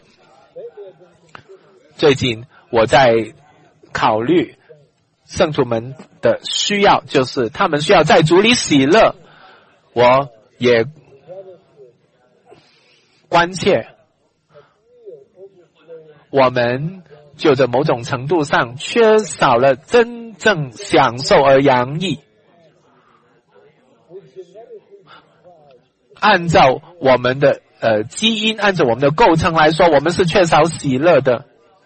最近我在考虑圣徒们的需要，就是他们需要在主里喜乐。我也关切我们就在某种程度上缺少了真正享受而洋溢。按照我们的呃基因，按照我们的构成来说，我们是缺少喜乐的。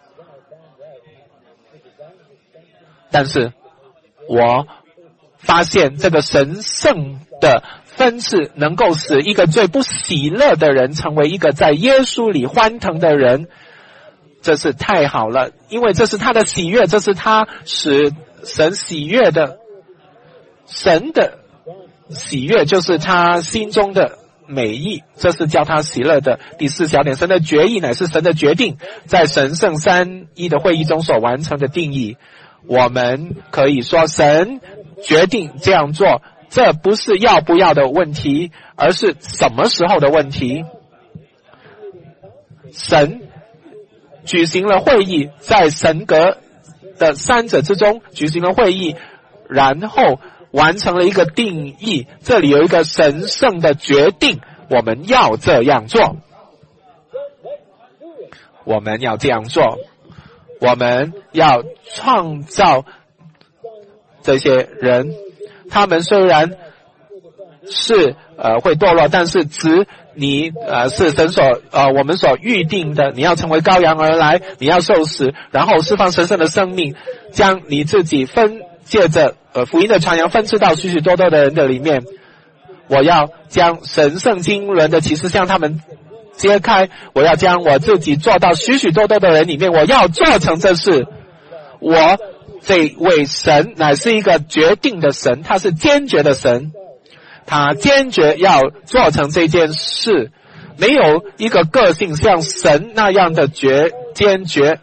但是我发现这个神圣的分赐能够使一个最不喜乐的人成为一个在耶稣里欢腾的人，这是太好了，因为这是他的喜悦，这是他使神喜悦的。神的喜悦就是他心中的美意，这是叫他喜乐的。第四小点，神的决议乃是神的决定，在神圣三一的会议中所完成的定义。我们可以说神决定这样做，这不是要不要的问题，而是什么时候的问题。神举行了会议，在神格的三者之中举行了会议，然后完成了一个定义，这里有一个神圣的决定，我们要这样做，我们要这样做，我们要创造这些人，他们虽然是呃会堕落，但是只你呃是神所呃我们所预定的，你要成为羔羊而来，你要受死，然后释放神圣的生命，将你自己分借着呃福音的传扬分赐到许许多多的人的里面。我要将神圣经纶的启示向他们揭开，我要将我自己做到许许多多的人里面，我要做成这事。我这位神乃是一个决定的神，他是坚决的神，他坚决要做成这件事，没有一个个性像神那样的决坚决，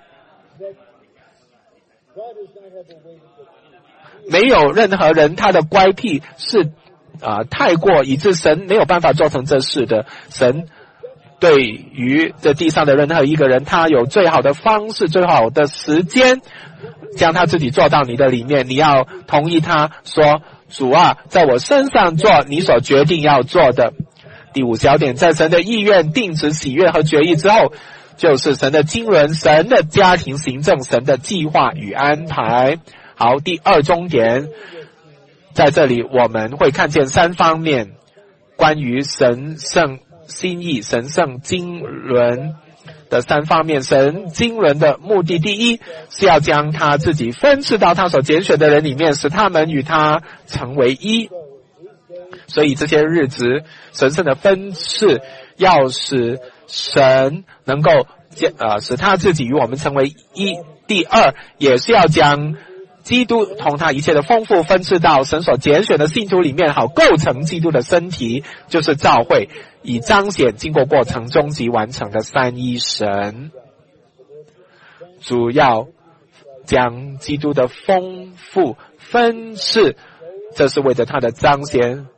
没有任何人他的乖僻是啊、呃、太过以致神没有办法做成这事的。神对于这地上的任何一个人，他有最好的方式，最好的时间将他自己做到你的里面。你要同意他说，主啊，在我身上做你所决定要做的。第五小点，在神的意愿、定旨、喜悦和决议之后，就是神的经纶、神的家庭行政、神的计划与安排。好，第二中点，在这里我们会看见三方面关于神圣心意、神圣经纶的三方面。神经纶的目的，第一是要将他自己分赐到他所拣选的人里面，使他们与他成为一。所以这些日子神圣的分赐要使神能够呃使他自己与我们成为一。第二也是要将基督同他一切的丰富分赐到神所拣选的信徒里面，好构成基督的身体，就是教会，以彰显经过过程终极完成的三一神。主要将基督的丰富分赐，这是为着他的彰显，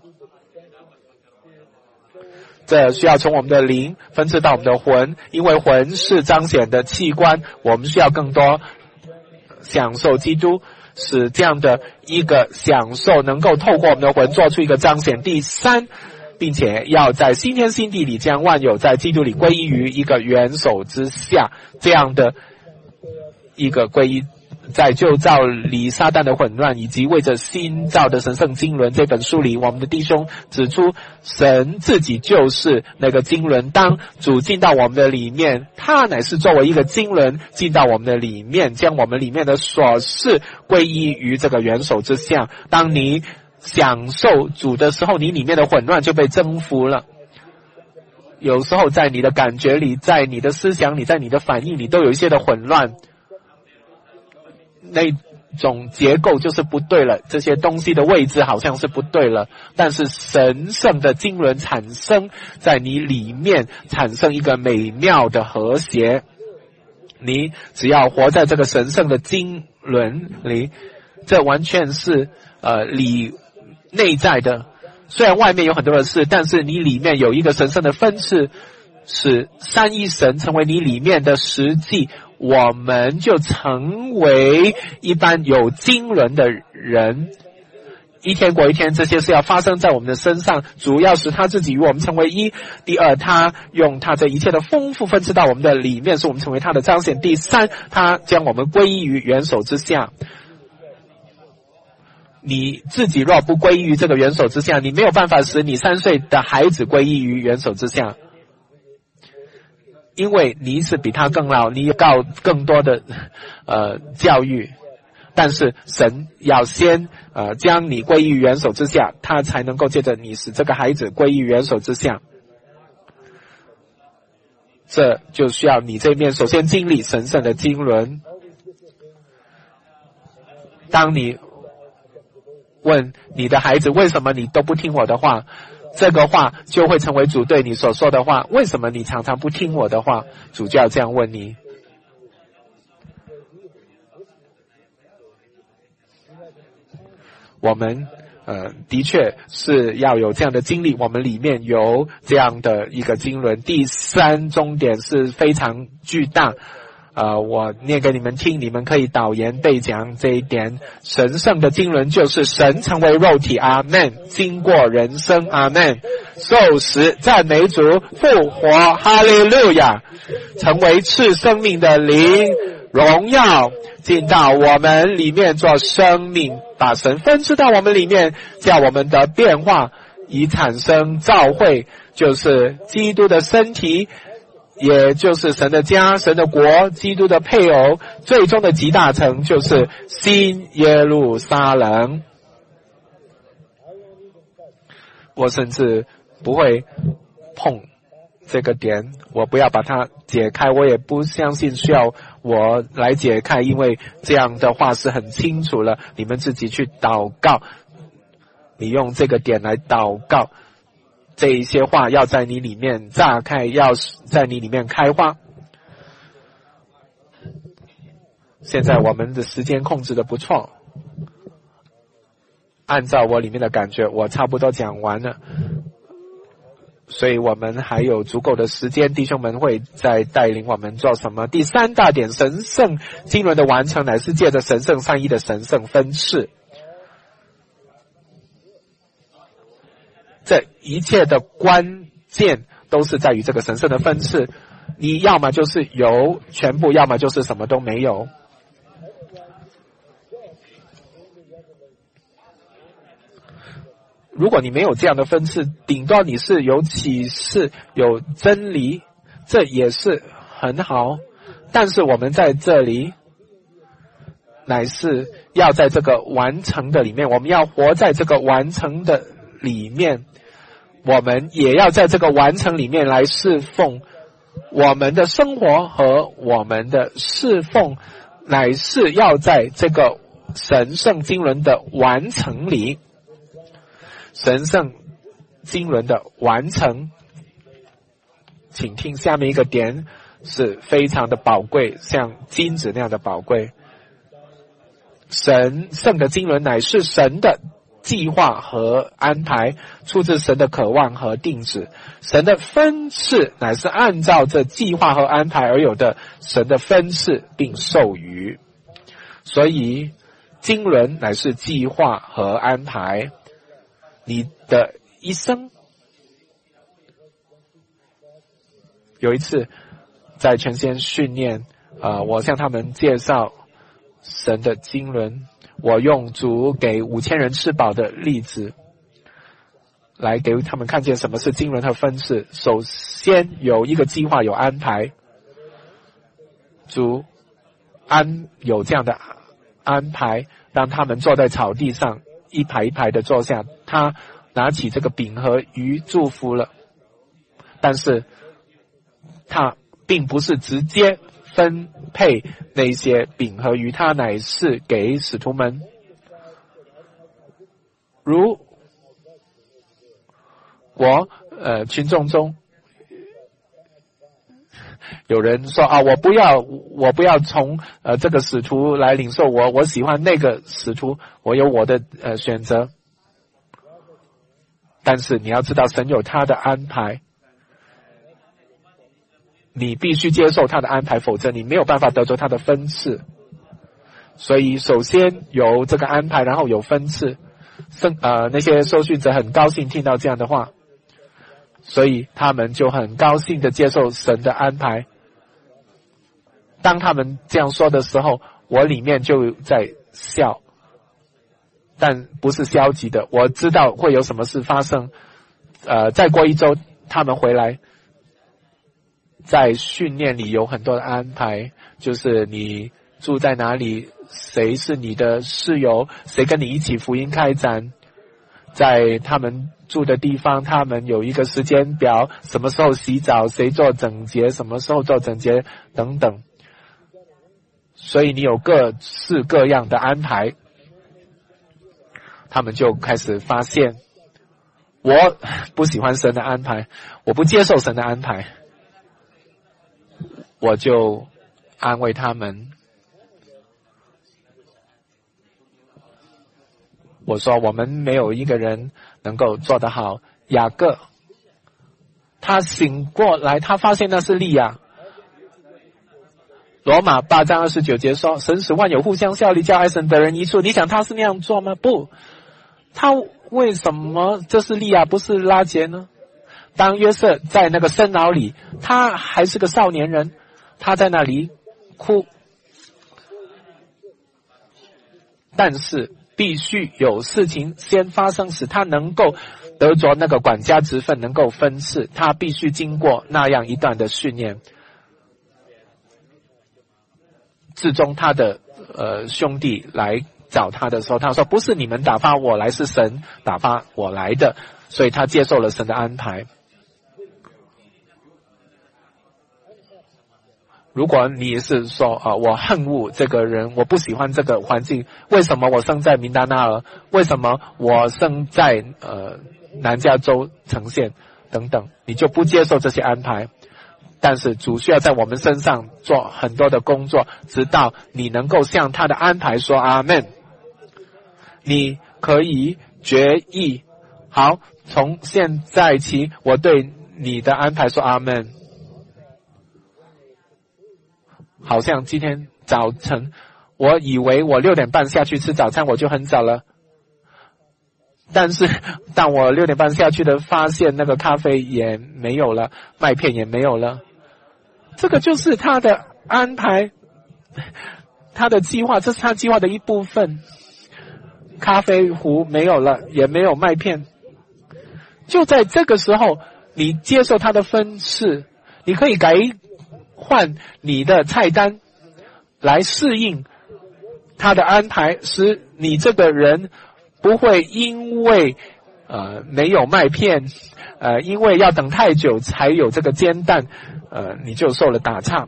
这需要从我们的灵分赐到我们的魂，因为魂是彰显的器官，我们需要更多享受基督，使这样的一个享受能够透过我们的魂做出一个彰显。第三，并且要在新天新地里将万有在基督里归依于一个元首之下，这样的一个归依，在旧造里撒旦的混乱以及为着新造的神圣经纶这本书里，我们的弟兄指出神自己就是那个经纶。当主进到我们的里面，他乃是作为一个经纶进到我们的里面，将我们里面的琐事归依于这个元首之下。当你享受主的时候，你里面的混乱就被征服了。有时候在你的感觉里，在你的思想里，在你的反应里都有一些的混乱，那种结构就是不对了，这些东西的位置好像是不对了，但是神圣的经纶产生在你里面，产生一个美妙的和谐。你只要活在这个神圣的经纶里，这完全是呃里内在的，虽然外面有很多的事，但是你里面有一个神圣的分次，使三一神成为你里面的实际，我们就成为一般有经纶的人。一天过一天，这些事要发生在我们的身上，主要是他自己与我们成为一。第二，他用他这一切的丰富分赐到我们的里面，使我们成为他的彰显。第三，他将我们归依于元首之下。你自己若不归依于这个元首之下，你没有办法使你三岁的孩子归依于元首之下，因为你是比他更老，你要更多的呃教育。但是神要先呃将你归依于元首之下，他才能够借着你使这个孩子归依于元首之下。这就需要你这面首先经历神圣的经纶。当你问你的孩子为什么你都不听我的话，这个话就会成为主对你所说的话。为什么你常常不听我的话？主就要这样问你。我们呃的确是要有这样的经历，我们里面有这样的一个经纶。第三重点是非常巨大，呃我念给你们听，你们可以导言背讲这一点。神圣的经纶就是神成为肉体，阿们，经过人生，阿们，受死，赞美主，复活，哈利路亚，成为赐生命的灵，荣耀进到我们里面做生命，把神分赐到我们里面，叫我们的变化，以产生召会，就是基督的身体，也就是神的家，神的国，基督的配偶，最终的集大成就是新耶路撒冷。我甚至不会碰这个点，我不要把它解开，我也不相信需要我来解开，因为这样的话是很清楚了，你们自己去祷告，你用这个点来祷告，这一些话要在你里面炸开，要在你里面开花。现在我们的时间控制的不错，按照我里面的感觉，我差不多讲完了，所以我们还有足够的时间，弟兄们会再带领我们做什么？第三大点，神圣经纶的完成乃是借着神圣三一的神圣分赐。这一切的关键都是在于这个神圣的分赐，你要么就是有全部，要么就是什么都没有。如果你没有这样的分赐，顶多你是有启示，有真理，这也是很好。但是我们在这里乃是要在这个完成的里面，我们要活在这个完成的里面，我们也要在这个完成里面来侍奉。我们的生活和我们的侍奉乃是要在这个神圣经纶的完成里。神圣经纶的完成，请听下面一个点是非常的宝贵，像金子那样的宝贵。神圣的经纶乃是神的计划和安排，出自神的渴望和定旨。神的分赐乃是按照这计划和安排而有的神的分赐并授予。所以经纶乃是计划和安排。你的一生，有一次在全县训练，呃，我向他们介绍神的经纶，我用主给五千人吃饱的例子来给他们看见什么是经纶和分赐。首先有一个计划，有安排，主安有这样的安排，让他们坐在草地上， 一排一排的坐下，他拿起这个饼和鱼祝福了，但是他并不是直接分配那些饼和鱼，他乃是给使徒们。如果呃群众中有人说啊，我不要我不要从呃这个使徒来领受，我我喜欢那个使徒，我有我的呃选择。但是你要知道，神有他的安排，你必须接受他的安排，否则你没有办法得着他的分赐。所以首先有这个安排，然后有分赐。圣呃那些受训者很高兴听到这样的话，所以他们就很高兴的接受神的安排。当他们这样说的时候，我里面就在笑，但不是消极的，我知道会有什么事发生。呃，再过一周他们回来，在训练里有很多的安排，就是你住在哪里，谁是你的室友，谁跟你一起福音开展，在他们住的地方，他们有一个时间表，什么时候洗澡，谁做整洁，什么时候做整洁等等。所以你有各式各样的安排。他们就开始发现，我不喜欢神的安排，我不接受神的安排。我就安慰他们，我说我们没有一个人能够做得好。雅各他醒过来，他发现那是利亚。罗马八章二十九节说，神使万有互相效力，叫爱神得人益处。你想他是那样做吗？不，他为什么这是利亚不是拉结呢？当约瑟在那个深牢里，他还是个少年人，他在那里哭，但是必须有事情先发生，使他能够得着那个管家职分，能够分赐，他必须经过那样一段的训练。至终他的呃兄弟来找他的时候，他说不是你们打发我来，是神打发我来的，所以他接受了神的安排。如果你是说啊、呃，我恨恶这个人，我不喜欢这个环境，为什么我生在明达纳尔？为什么我生在呃南加州城县等等，你就不接受这些安排。但是主需要在我们身上做很多的工作，直到你能够向他的安排说阿们。你可以决议，好，从现在起我对你的安排说阿们。好像今天早晨我以为我六点半下去吃早餐我就很早了，但是当我六点半下去的发现那个咖啡也没有了，麦片也没有了。这个就是他的安排，他的计划，这是他计划的一部分。咖啡壶没有了，也没有麦片。就在这个时候，你接受他的分赐，你可以改换你的菜单来适应他的安排，使你这个人不会因为呃没有麦片，呃因为要等太久才有这个煎蛋，呃你就受了打岔。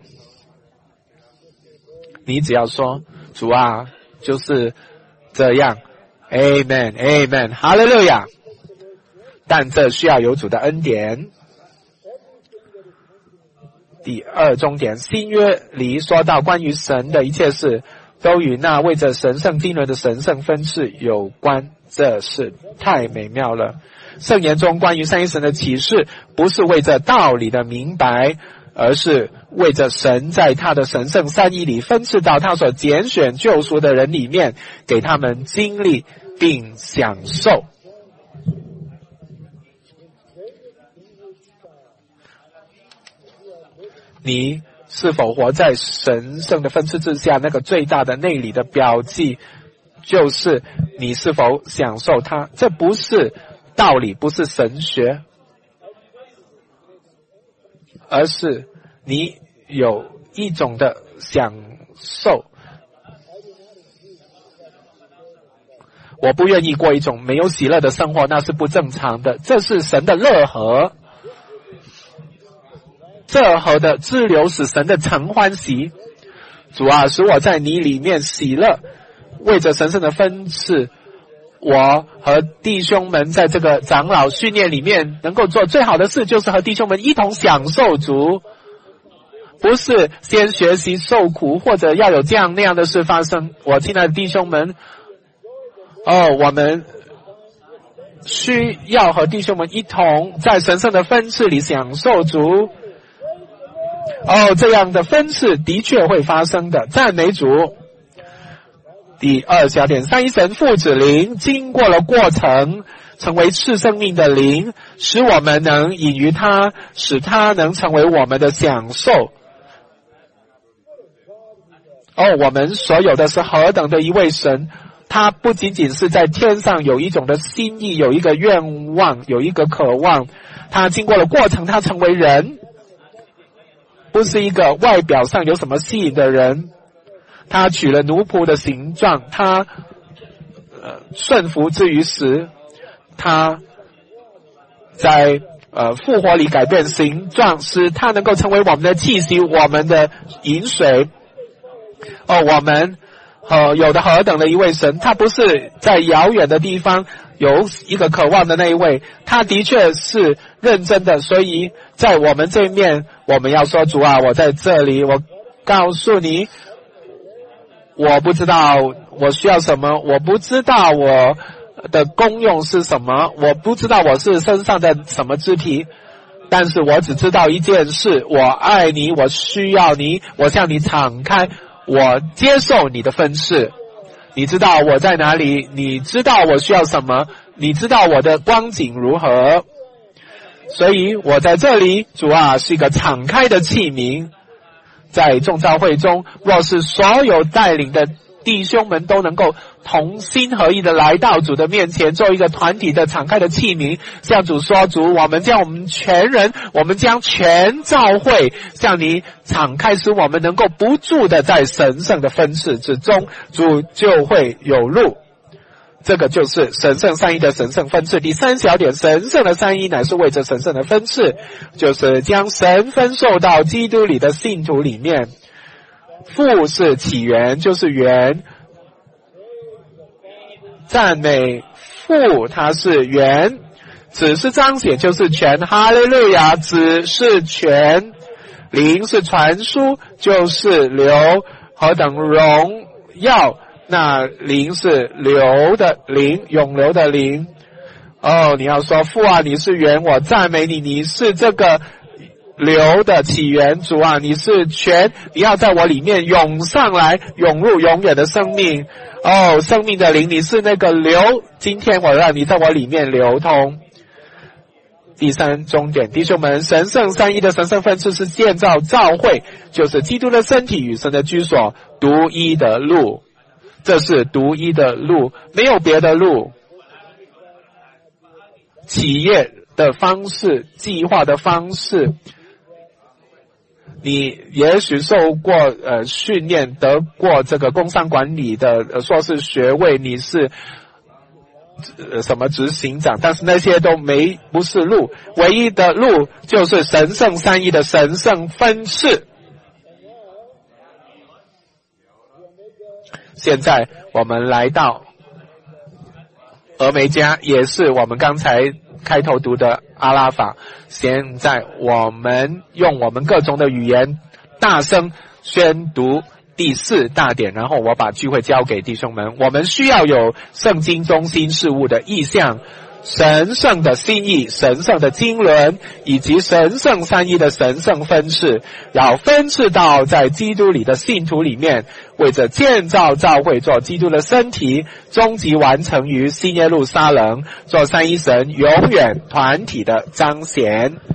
你只要说主啊，就是这样 Amen Amen 哈利路亚。但这需要有主的恩典。第二重点，新约里说到关于神的一切事都与那为着神圣经纶的神圣分赐有关，这是太美妙了。圣言中关于三一神的启示不是为着道理的明白，而是为着神在他的神圣三一里分赐到他所拣选救赎的人里面，给他们经历并享受。你是否活在神圣的分赐之下？那个最大的内里的标记就是你是否享受它。这不是道理，不是神学，而是你有一种的享受。 我不愿意过一种没有喜乐的生活，那是不正常的。这是神的乐河，这河的支流使神的诚欢喜。主啊，使我在你里面喜乐，为着神圣的分赐，我和弟兄们在这个长老训练里面能够做最好的事，就是和弟兄们一同享受主，不是先学习受苦，或者要有这样那样的事发生。我亲爱的弟兄们，哦，我们需要和弟兄们一同在神圣的分赐里享受主。哦，这样的分赐的确会发生的，赞美主。第二小点，三一神父子灵经过了过程，成为赐生命的灵，使我们能隐于他，使他能成为我们的享受。哦，我们所有的是何等的一位神，他不仅仅是在天上有一种的心意，有一个愿望，有一个渴望，他经过了过程，他成为人，不是一个外表上有什么吸引的人，他取了奴仆的形状，他呃顺服至于死，他在呃复活里改变形状，使他能够成为我们的气息，我们的饮水。哦，我们呃有的何等的一位神，他不是在遥远的地方有一个渴望的那一位，他的确是认真的，所以在我们这一面，我们要说主啊，我在这里，我告诉你，我不知道我需要什么，我不知道我的功用是什么，我不知道我是身上的什么肢体，但是我只知道一件事，我爱你，我需要你，我向你敞开，我接受你的分赐。你知道我在哪里，你知道我需要什么，你知道我的光景如何，所以我在这里，主啊，是一个敞开的器皿。在众召会中，若是所有带领的弟兄们都能够同心合意的来到主的面前，做一个团体的敞开的器皿，向主说，主，我们将我们全人，我们将全召会向你敞开，使我们能够不住的在神圣的分赐之中，主就会有路。这个就是神圣三一的神圣分赐。第三小点，神圣的三一乃是为着神圣的分赐，就是将神分授到基督里的信徒里面。父是起源，就是源，赞美父，他是源；子是彰显，就是权，哈利路亚，子是权；灵是传输，就是流，何等荣耀，那灵是流的灵，永流的灵。哦，你要说父啊，你是源，我赞美你，你是这个流的起源，主啊，你是泉，你要在我里面涌上来，涌入永远的生命。哦，生命的灵，你是那个流，今天我让你在我里面流通。第三终点，弟兄们，神圣三一的神圣分赐是建造教会，就是基督的身体与神的居所，独一的路。这是独一的路，没有别的路。企业的方式，计划的方式，你也许受过呃训练，得过这个工商管理的、呃、硕士学位，你是呃什么执行长，但是那些都没不是路，唯一的路就是神圣三一的神圣分赐。现在我们来到俄梅加，也是我们刚才开头读的阿拉法。现在我们用我们各种的语言大声宣读第四大点，然后我把聚会交给弟兄们。我们需要有圣经中心事物的意象，神圣的心意，神圣的经纶，以及神圣三一的神圣分赐，要分赐到在基督里的信徒里面，为着建造教会，做基督的身体，终极完成于新耶路撒冷，做三一神永远团体的彰显。